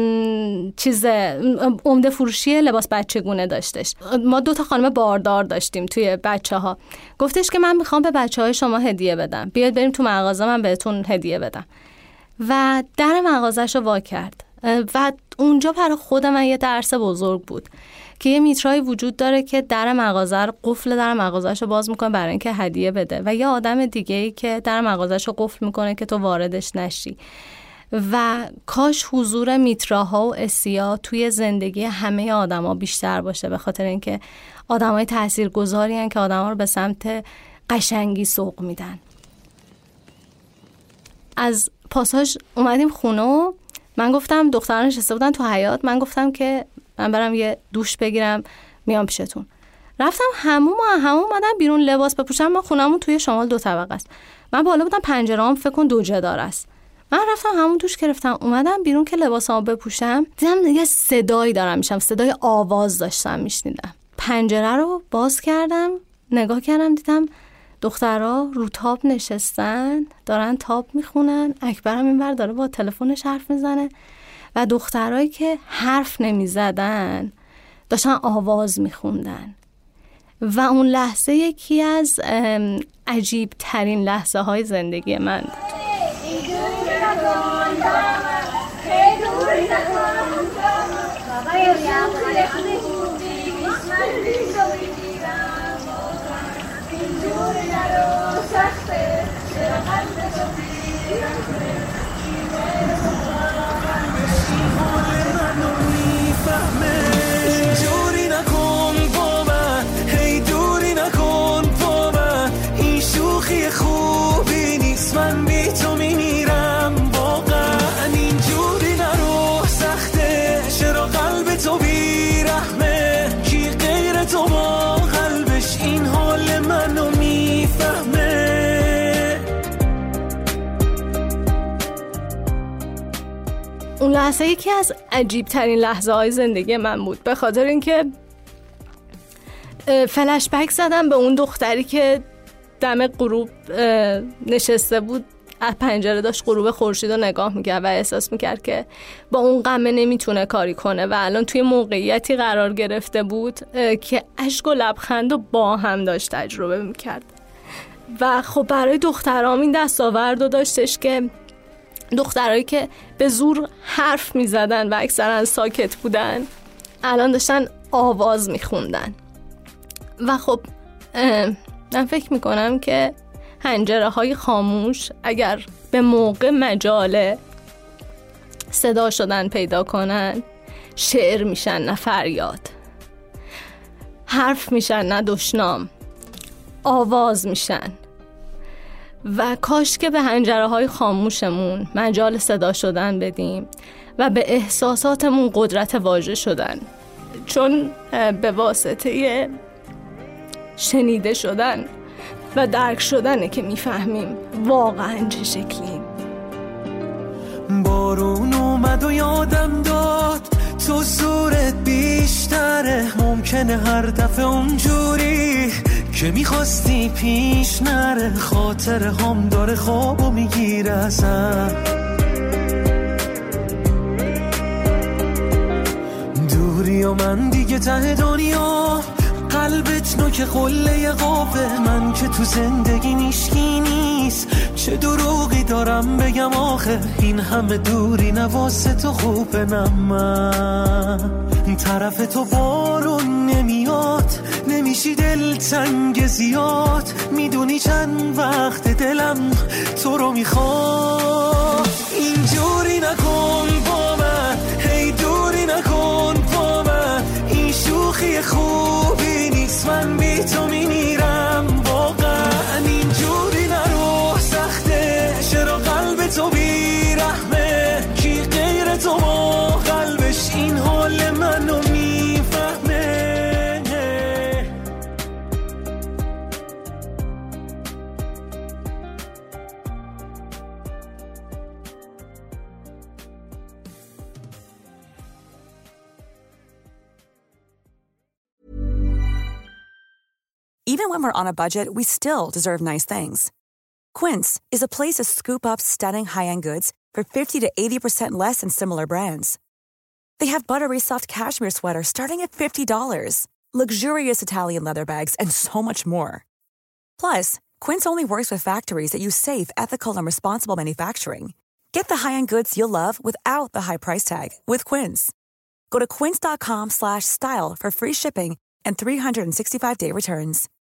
Speaker 2: عمده فروشی لباس بچگونه داشتش. ما 2 تا خانم باردار داشتیم توی بچه‌ها. گفتش که من میخوام به بچه‌های شما هدیه بدم، بیاید بریم تو مغازه من بهتون هدیه بدم. و در مغازه‌شو وا کرد و اونجا برای خود من یه درس بزرگ بود که یه میترایی وجود داره که در مغازه رو، قفل در مغازه‌شو باز میکنه برای اینکه هدیه بده، و یه آدم دیگه‌ای که در مغازه‌شو قفل میکنه که تو واردش نشی. و کاش حضور میتراها و اسیا توی زندگی همه آدما بیشتر باشه، به خاطر اینکه آدمای تاثیرگذاری ان که آدما رو به سمت قشنگی سوق میدن. از پاساژ اومدیم خونه و من گفتم، دختران نشسته بودن تو حیاط، من گفتم که من برم یه دوش بگیرم میام پیشتون. رفتم حموم اومدم بیرون لباس بپوشم. ما خونمون توی شمال 2 طبقه است. من بالا بودم، پنجره‌ام فکر کن 2 جدار است. من رفتم همون دوش گرفتم، اومدم بیرون که لباسامو بپوشم، دیدم یه صدایی دارم میشم، صدای آواز داشتم میشنیدم. پنجره رو باز کردم، نگاه کردم، دیدم دخترها رو تاب نشستن دارن تاب میخونن، اکبرم اینور داره با تلفنش حرف میزنه و دخترایی که حرف نمیزدن داشتن آواز میخوندن. و اون لحظه یکی از عجیب ترین لحظه های زندگی من بود.
Speaker 11: اینجوری نکن با من، هی دوری نکن با من، این شوخی خوبی نیست، من بی تو میمیرم واقعا. اینجوری نرو، سخته چرا قلب تو بی رحمه، کی غیر تو با قلبش این حال منو میفهمه.
Speaker 2: اون لحظه یکی از عجیب ترین لحظه های زندگی من بود، به خاطر اینکه فلش بک زدم به اون دختری که دم غروب نشسته بود، از پنجره داشت غروب خورشید رو نگاه میکرد و احساس میکرد که با اون غمه نمیتونه کاری کنه و الان توی موقعیتی قرار گرفته بود که اشک و لبخند و با هم داشت تجربه میکرد. و خب برای دخترام این دستاورد رو داشتش که دخترایی که به زور حرف میزدن و اکثرا ساکت بودن الان داشتن آواز میخوندن. و خب من فکر میکنم که حنجره های خاموش اگر به موقع مجال صدا شدن پیدا کنن، شعر میشن نه فریاد، حرف میشن نه دشنام، آواز میشن. و کاش که به حنجره های خاموشمون مجال صدا شدن بدیم و به احساساتمون قدرت واژه شدن، چون به واسطه شنیده شدن و درک شدنه که میفهمیم واقعا چه شکلیم.
Speaker 11: بارون اومد و یادم داد تو زورت بیشتره، ممکنه هر دفعه اونجوری که میخواستی پیش نره، خاطر هم داره خوابو میگیره ازم. دوری و من دیگه ته دنیا، قلبت نوک قله قابه، من که تو زندگی میشکی نیست، چه دروغی دارم بگم آخه، این همه دوری نواسه تو خوبه نه من طرف تو بارون نمیاد، نمیشی دل تنگ زیاد، میدونی چند وقت دلم تو رو میخواد. اینجوری نکن با من، هی دوری نکن با من، این شوخی خوبی نیست، من بی تو میمیرم واقعا. اینجوری نرو،
Speaker 12: Even when we're on a budget, we still deserve nice things. Quince is a place to scoop up stunning high-end goods for 50 to 80% less than similar brands. They have buttery soft cashmere sweaters starting at $50, luxurious Italian leather bags, and so much more. Plus, Quince only works with factories that use safe, ethical, and responsible manufacturing. Get the high-end goods you'll love without the high price tag with Quince. Go to quince.com/style for free shipping and 365-day returns.